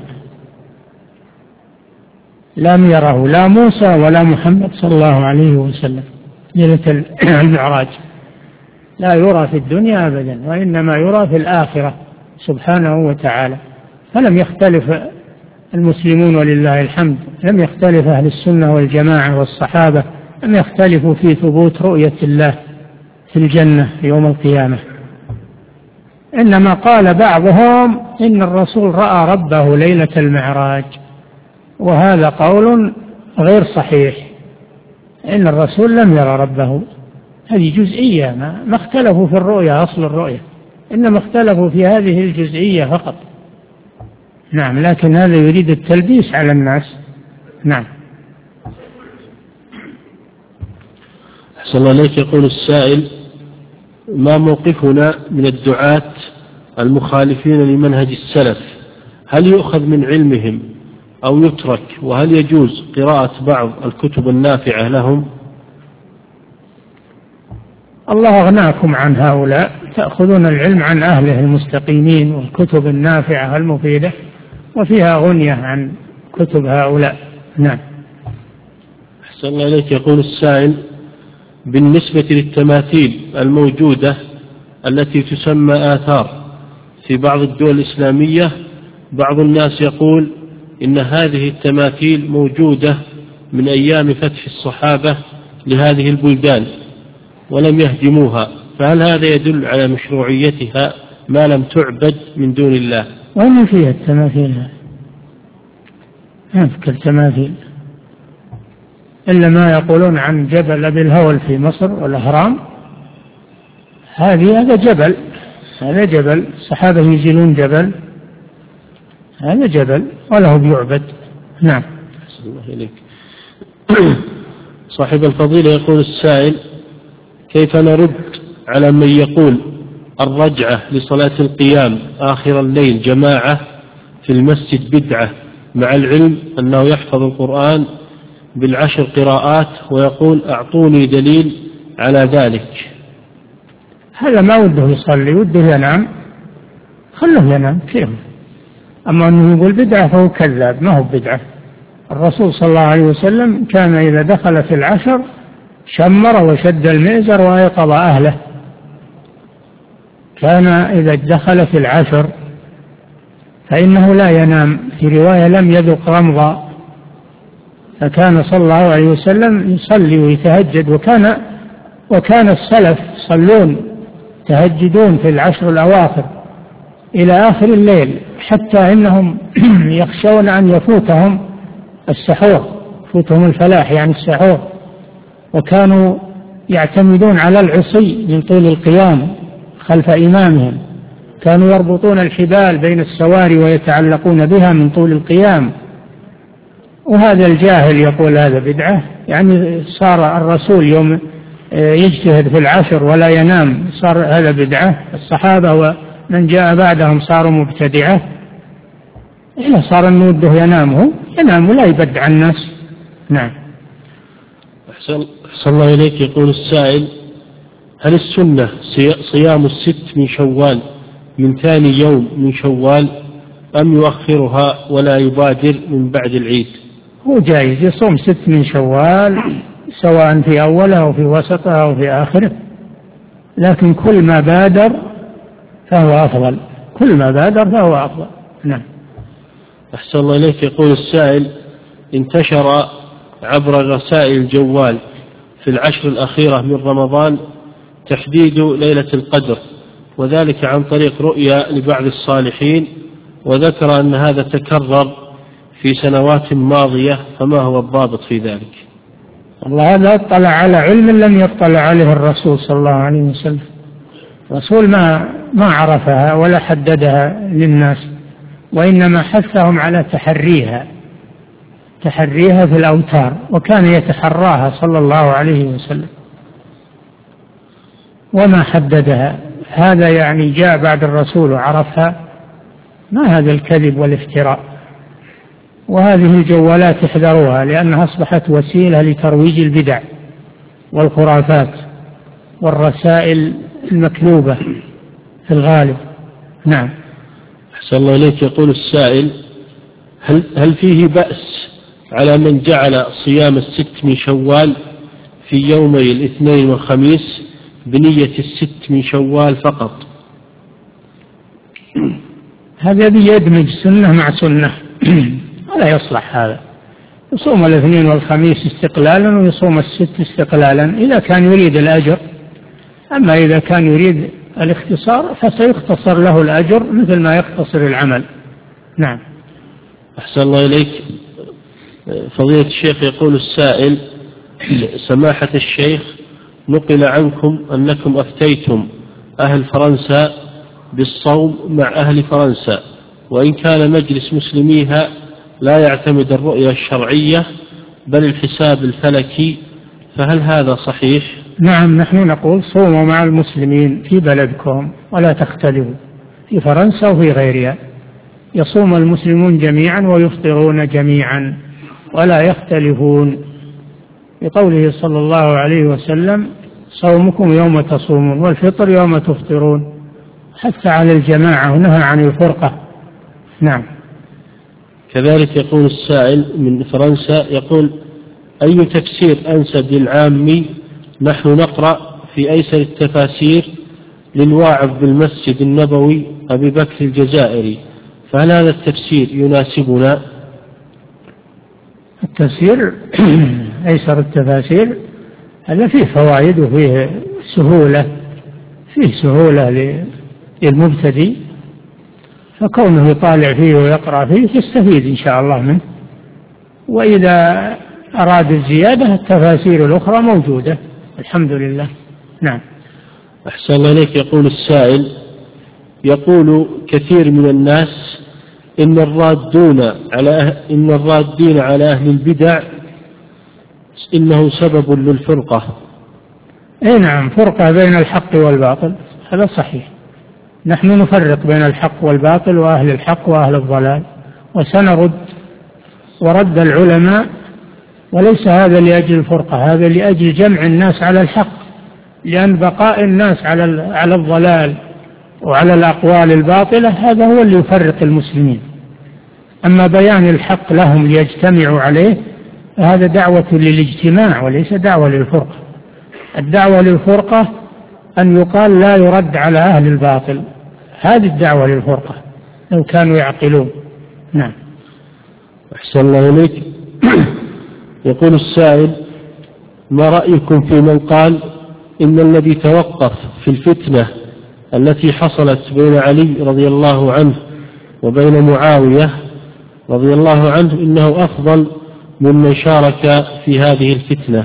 لم يره لا موسى ولا محمد صلى الله عليه وسلم ليلة المعراج، لا يرى في الدنيا أبدا، وإنما يرى في الآخرة سبحانه وتعالى. فلم يختلف المسلمون ولله الحمد، لم يختلف أهل السنة والجماعة والصحابة، لم يختلفوا في ثبوت رؤية الله في الجنة يوم القيامة. إنما قال بعضهم إن الرسول رأى ربه ليلة المعراج، وهذا قول غير صحيح. إن الرسول لم يرى ربه، هذه جزئية، ما, ما اختلفوا في الرؤية أصل الرؤية، إنما اختلفوا في هذه الجزئية فقط. نعم. لكن هذا يريد التلبيس على الناس. نعم. أحسن الله إليك. يقول السائل: ما موقفنا من الدعاة المخالفين لمنهج السلف؟ هل يؤخذ من علمهم أو يترك؟ وهل يجوز قراءة بعض الكتب النافعة لهم؟ الله أغناكم عن هؤلاء، تأخذون العلم عن أهله المستقيمين والكتب النافعة المفيدة، وفيها غنية عن كتب هؤلاء. نعم. أحسن الله إليك. يقول السائل: بالنسبة للتماثيل الموجودة التي تسمى آثار في بعض الدول الإسلامية، بعض الناس يقول إن هذه التماثيل موجودة من أيام فتح الصحابة لهذه البلدان ولم يهدموها، فهل هذا يدل على مشروعيتها ما لم تعبد من دون الله؟ وين فيها التماثيل؟ ما أذكر تماثيل إلا ما يقولون عن جبل أبي الهول في مصر والأهرام. هذه هذا جبل، هذا جبل الصحابة ينزلون جبل، هذا جبل وله بيعبد. نعم. أحسن الله إليك. صاحب الفضيلة يقول السائل: كيف نرد على من يقول الرجعة لصلاة القيام آخر الليل جماعة في المسجد بدعة، مع العلم أنه يحفظ القرآن بالعشر قراءات ويقول أعطوني دليل على ذلك؟ هذا ما وده يصلي، وده ينام، خله ينام كيف. أما أنه يقول بدعة فهو كذاب، ما هو بدعة. الرسول صلى الله عليه وسلم كان إذا دخل في العشر شمر وشد المئزر وأيقظ أهله. كان إذا دخل في العشر فإنه لا ينام، في رواية لم يذق رمضا، فكان صلى الله عليه وسلم يصلي ويتهجد، وكان وكان السلف يصلون يتهجدون في العشر الأواخر إلى آخر الليل، حتى إنهم يخشون أن يفوتهم السحور، يفوتهم الفلاح يعني السحور، وكانوا يعتمدون على العصي من طول القيام خلف إمامهم، كانوا يربطون الحبال بين السواري ويتعلقون بها من طول القيام. وهذا الجاهل يقول هذا بدعة، يعني صار الرسول يوم يجتهد في العشر ولا ينام صار هذا بدعة، الصحابة ومن جاء بعدهم صاروا مبتدعة. إلا صار النوده ينام، هو ينام ولا يبدع الناس. نعم. أحسن الله إليك. يقول السائل: هل السنة صيام الست من شوال من ثاني يوم من شوال أم يؤخرها ولا يبادر من بعد العيد؟ هو جائز يصوم ست من شوال سواء في أولها أو في وسطها أو في آخره، لكن كل ما بادر فهو أفضل، كل ما بادر فهو أفضل. نعم. أحسن الله إليك. يقول السائل: انتشر عبر رسائل الجوال في العشر الأخيرة من رمضان تحديد ليلة القدر، وذلك عن طريق رؤيا لبعض الصالحين، وذكر أن هذا تكرر في سنوات ماضية، فما هو الضابط في ذلك؟ الله هذا اطلع على علم لم يطلع عليه الرسول صلى الله عليه وسلم. الرسول ما ما عرفها ولا حددها للناس، وإنما حثهم على تحريها تحريها في الأوتار، وكان يتحراها صلى الله عليه وسلم وما حددها. هذا يعني جاء بعد الرسول وعرفها، ما هذا الكذب والافتراء. وهذه الجوالات احذروها، لأنها أصبحت وسيلة لترويج البدع والخرافات والرسائل المكذوبة في الغالب. نعم. أحسن الله إليك. يقول السائل: هل, هل فيه بأس على من جعل صيام الست من شوال في يومي الاثنين والخميس بنية الست من شوال فقط؟ هذا بيدمج سنة مع سنة ولا يصلح هذا. يصوم الاثنين والخميس استقلالا ويصوم الست استقلالا إذا كان يريد الأجر، أما إذا كان يريد الاختصار فسيختصر له الأجر مثل ما يختصر العمل. نعم. أحسن الله إليك. فضيلة الشيخ يقول السائل: سماحة الشيخ، نقل عنكم أنكم أفتيتم أهل فرنسا بالصوم مع أهل فرنسا، وإن كان مجلس مسلميها لا يعتمد الرؤية الشرعية بل الحساب الفلكي، فهل هذا صحيح؟ نعم، نحن نقول صوموا مع المسلمين في بلدكم ولا تختلفوا، في فرنسا وفي غيرها يصوم المسلمون جميعا ويفطرون جميعا ولا يختلفون، بقوله صلى الله عليه وسلم صومكم يوم تصومون والفطر يوم تفطرون، حتى على الجماعة ونهى عن الفرقة. نعم. كذلك يقول السائل من فرنسا يقول: أي تفسير أنسب للعامي؟ نحن نقرأ في أيسر التفاسير للواعظ بالمسجد النبوي أبي بكر الجزائري، فهل هذا التفسير يناسبنا؟ التفسير أيسر التفاسير هذا فيه فوائد وفيه سهولة، فيه سهولة للمبتدئ، فكونه يطالع فيه ويقرأ فيه يستفيد إن شاء الله منه. وإذا أراد الزيادة التفاسير الأخرى موجودة الحمد لله. نعم. أحسن الله إليك. يقول السائل: يقول كثير من الناس إن الرادون على أهل إن الرادين على أهل البدع إنه سبب للفرقة. أي نعم، فرقة بين الحق والباطل، هذا صحيح. نحن نفرق بين الحق والباطل وأهل الحق وأهل الضلال، وسنرد ورد العلماء، وليس هذا لأجل الفرقة، هذا لأجل جمع الناس على الحق، لأن بقاء الناس على على الضلال وعلى الأقوال الباطلة هذا هو اللي يفرق المسلمين. أما بيان الحق لهم ليجتمعوا عليه هذا دعوة للاجتماع وليس دعوة للفرقة. الدعوة للفرقة أن يقال لا يرد على أهل الباطل، هذه الدعوة للفرقة لو كانوا يعقلون. نعم. أحسن الله إليك. يقول السائل: ما رأيكم في من قال إن الذي توقف في الفتنة التي حصلت بين علي رضي الله عنه وبين معاوية رضي الله عنه إنه أفضل ممن شارك في هذه الفتنة؟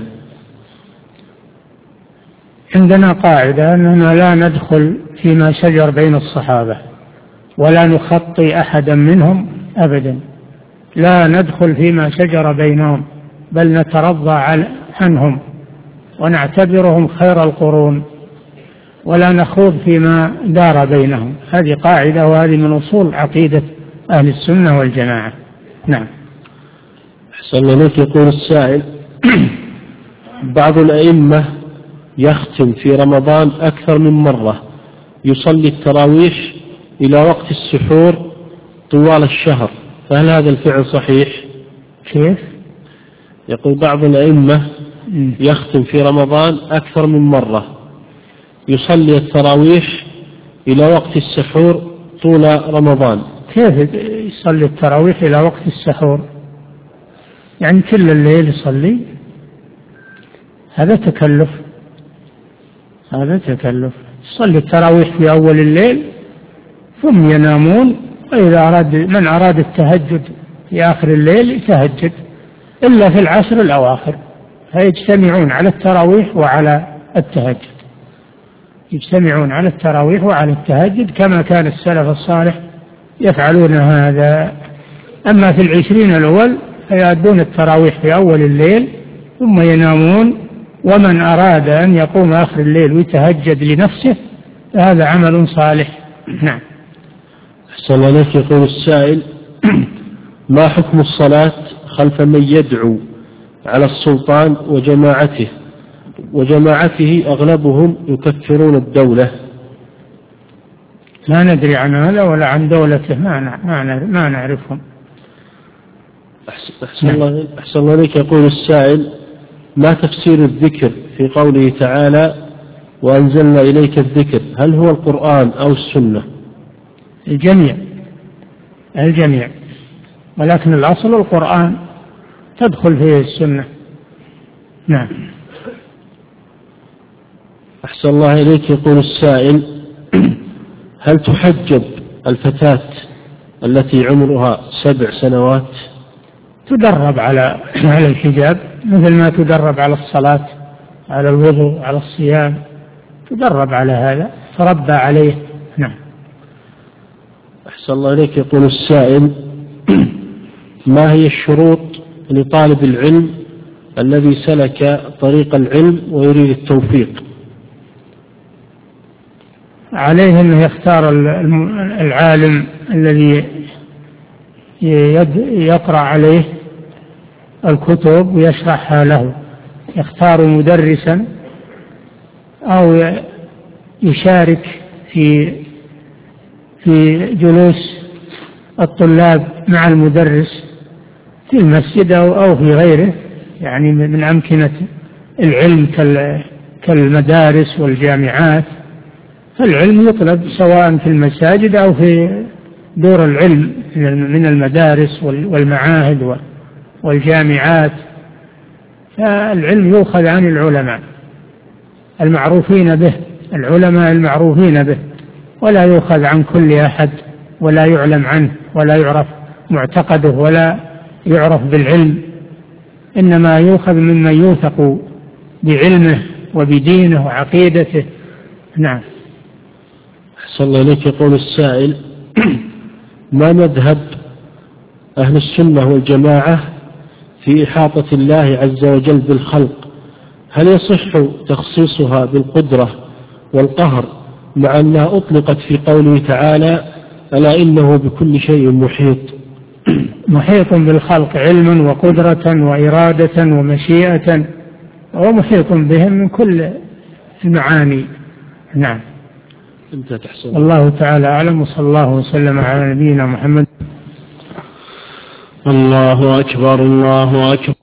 عندنا قاعدة أننا لا ندخل فيما شجر بين الصحابة ولا نخطي أحدا منهم أبدا، لا ندخل فيما شجر بينهم، بل نترضى عنهم ونعتبرهم خير القرون ولا نخوض فيما دار بينهم. هذه قاعدة وهذه من أصول عقيدة أهل السنة والجماعة. نعم. أحسن الله. يقول السائل: بعض الأئمة يختم في رمضان أكثر من مرة، يصلي التراويح إلى وقت السحور طوال الشهر، فهل هذا الفعل صحيح؟ كيف؟ يقول بعض الأئمة يختم في رمضان أكثر من مرة، يصلي التراويح إلى وقت السحور طول رمضان. كيف يصلي التراويح إلى وقت السحور؟ يعني كل الليل يصلي؟ هذا تكلف، هذا تكلف. يصلي التراويح في أول الليل ثم ينامون، وإذا أراد من أراد التهجد في آخر الليل يتهجد، إلا في العشر الأواخر فيجتمعون على التراويح وعلى التهجد، يجتمعون على التراويح وعلى التهجد كما كان السلف الصالح يفعلون هذا. أما في العشرين الأول فيؤدون التراويح في أول الليل ثم ينامون، ومن أراد أن يقوم آخر الليل ويتهجد لنفسه فهذا عمل صالح. نعم. أحسن الله إليك. يقول السائل: ما حكم الصلاة خلف من يدعو على السلطان وجماعته وجماعته أغلبهم يكفرون الدولة؟ لا ندري عن هذا ولا عن دولته، ما ما نعرفهم. أحسن الله أحسن الله إليك. يقول السائل: ما تفسير الذكر في قوله تعالى: وأنزلنا إليك الذكر؟ هل هو القرآن أو السنة؟ الجميع، الجميع، ولكن الأصل القرآن، تدخل فيه السنة. نعم. أحسن الله إليك. يقول السائل: هل تحجب الفتاة التي عمرها سبع سنوات؟ تدرب على على الحجاب مثل ما تدرب على الصلاة، على الوضوء، على الصيام، تدرب على هذا، تربى عليه. نعم. أحسن الله إليك. يقول السائل: ما هي الشروط لطالب العلم الذي سلك طريق العلم ويريد التوفيق؟ عليه أنه يختار العالم الذي يقرأ عليه الكتب ويشرحها له، يختار مدرسا أو يشارك في في جلوس الطلاب مع المدرس في المسجد أو في غيره، يعني من أمكنة العلم كالمدارس والجامعات. فالعلم يطلب سواء في المساجد أو في دور العلم من المدارس والمعاهد والجامعات. فالعلم يؤخذ عن العلماء المعروفين به، العلماء المعروفين به، ولا يؤخذ عن كل أحد، ولا يعلم عنه، ولا يعرف معتقده، ولا يعرف بالعلم، إنما يؤخذ ممن يوثق بعلمه وبدينه وعقيدته. نعم. أحسن الله إليك. يقول السائل: ما مذهب أهل السنة والجماعة في إحاطة الله عز وجل بالخلق؟ هل يصح تخصيصها بالقدرة والقهر مع أنها أطلقت في قوله تعالى: ألا إنه بكل شيء محيط؟ محيط بالخلق علما وقدرة وإرادة ومشيئة، ومحيط بهم من كل المعاني. نعم. أنت تحسن. الله تعالى أعلم، وصلى الله وسلم على نبينا محمد. الله أكبر، الله أكبر.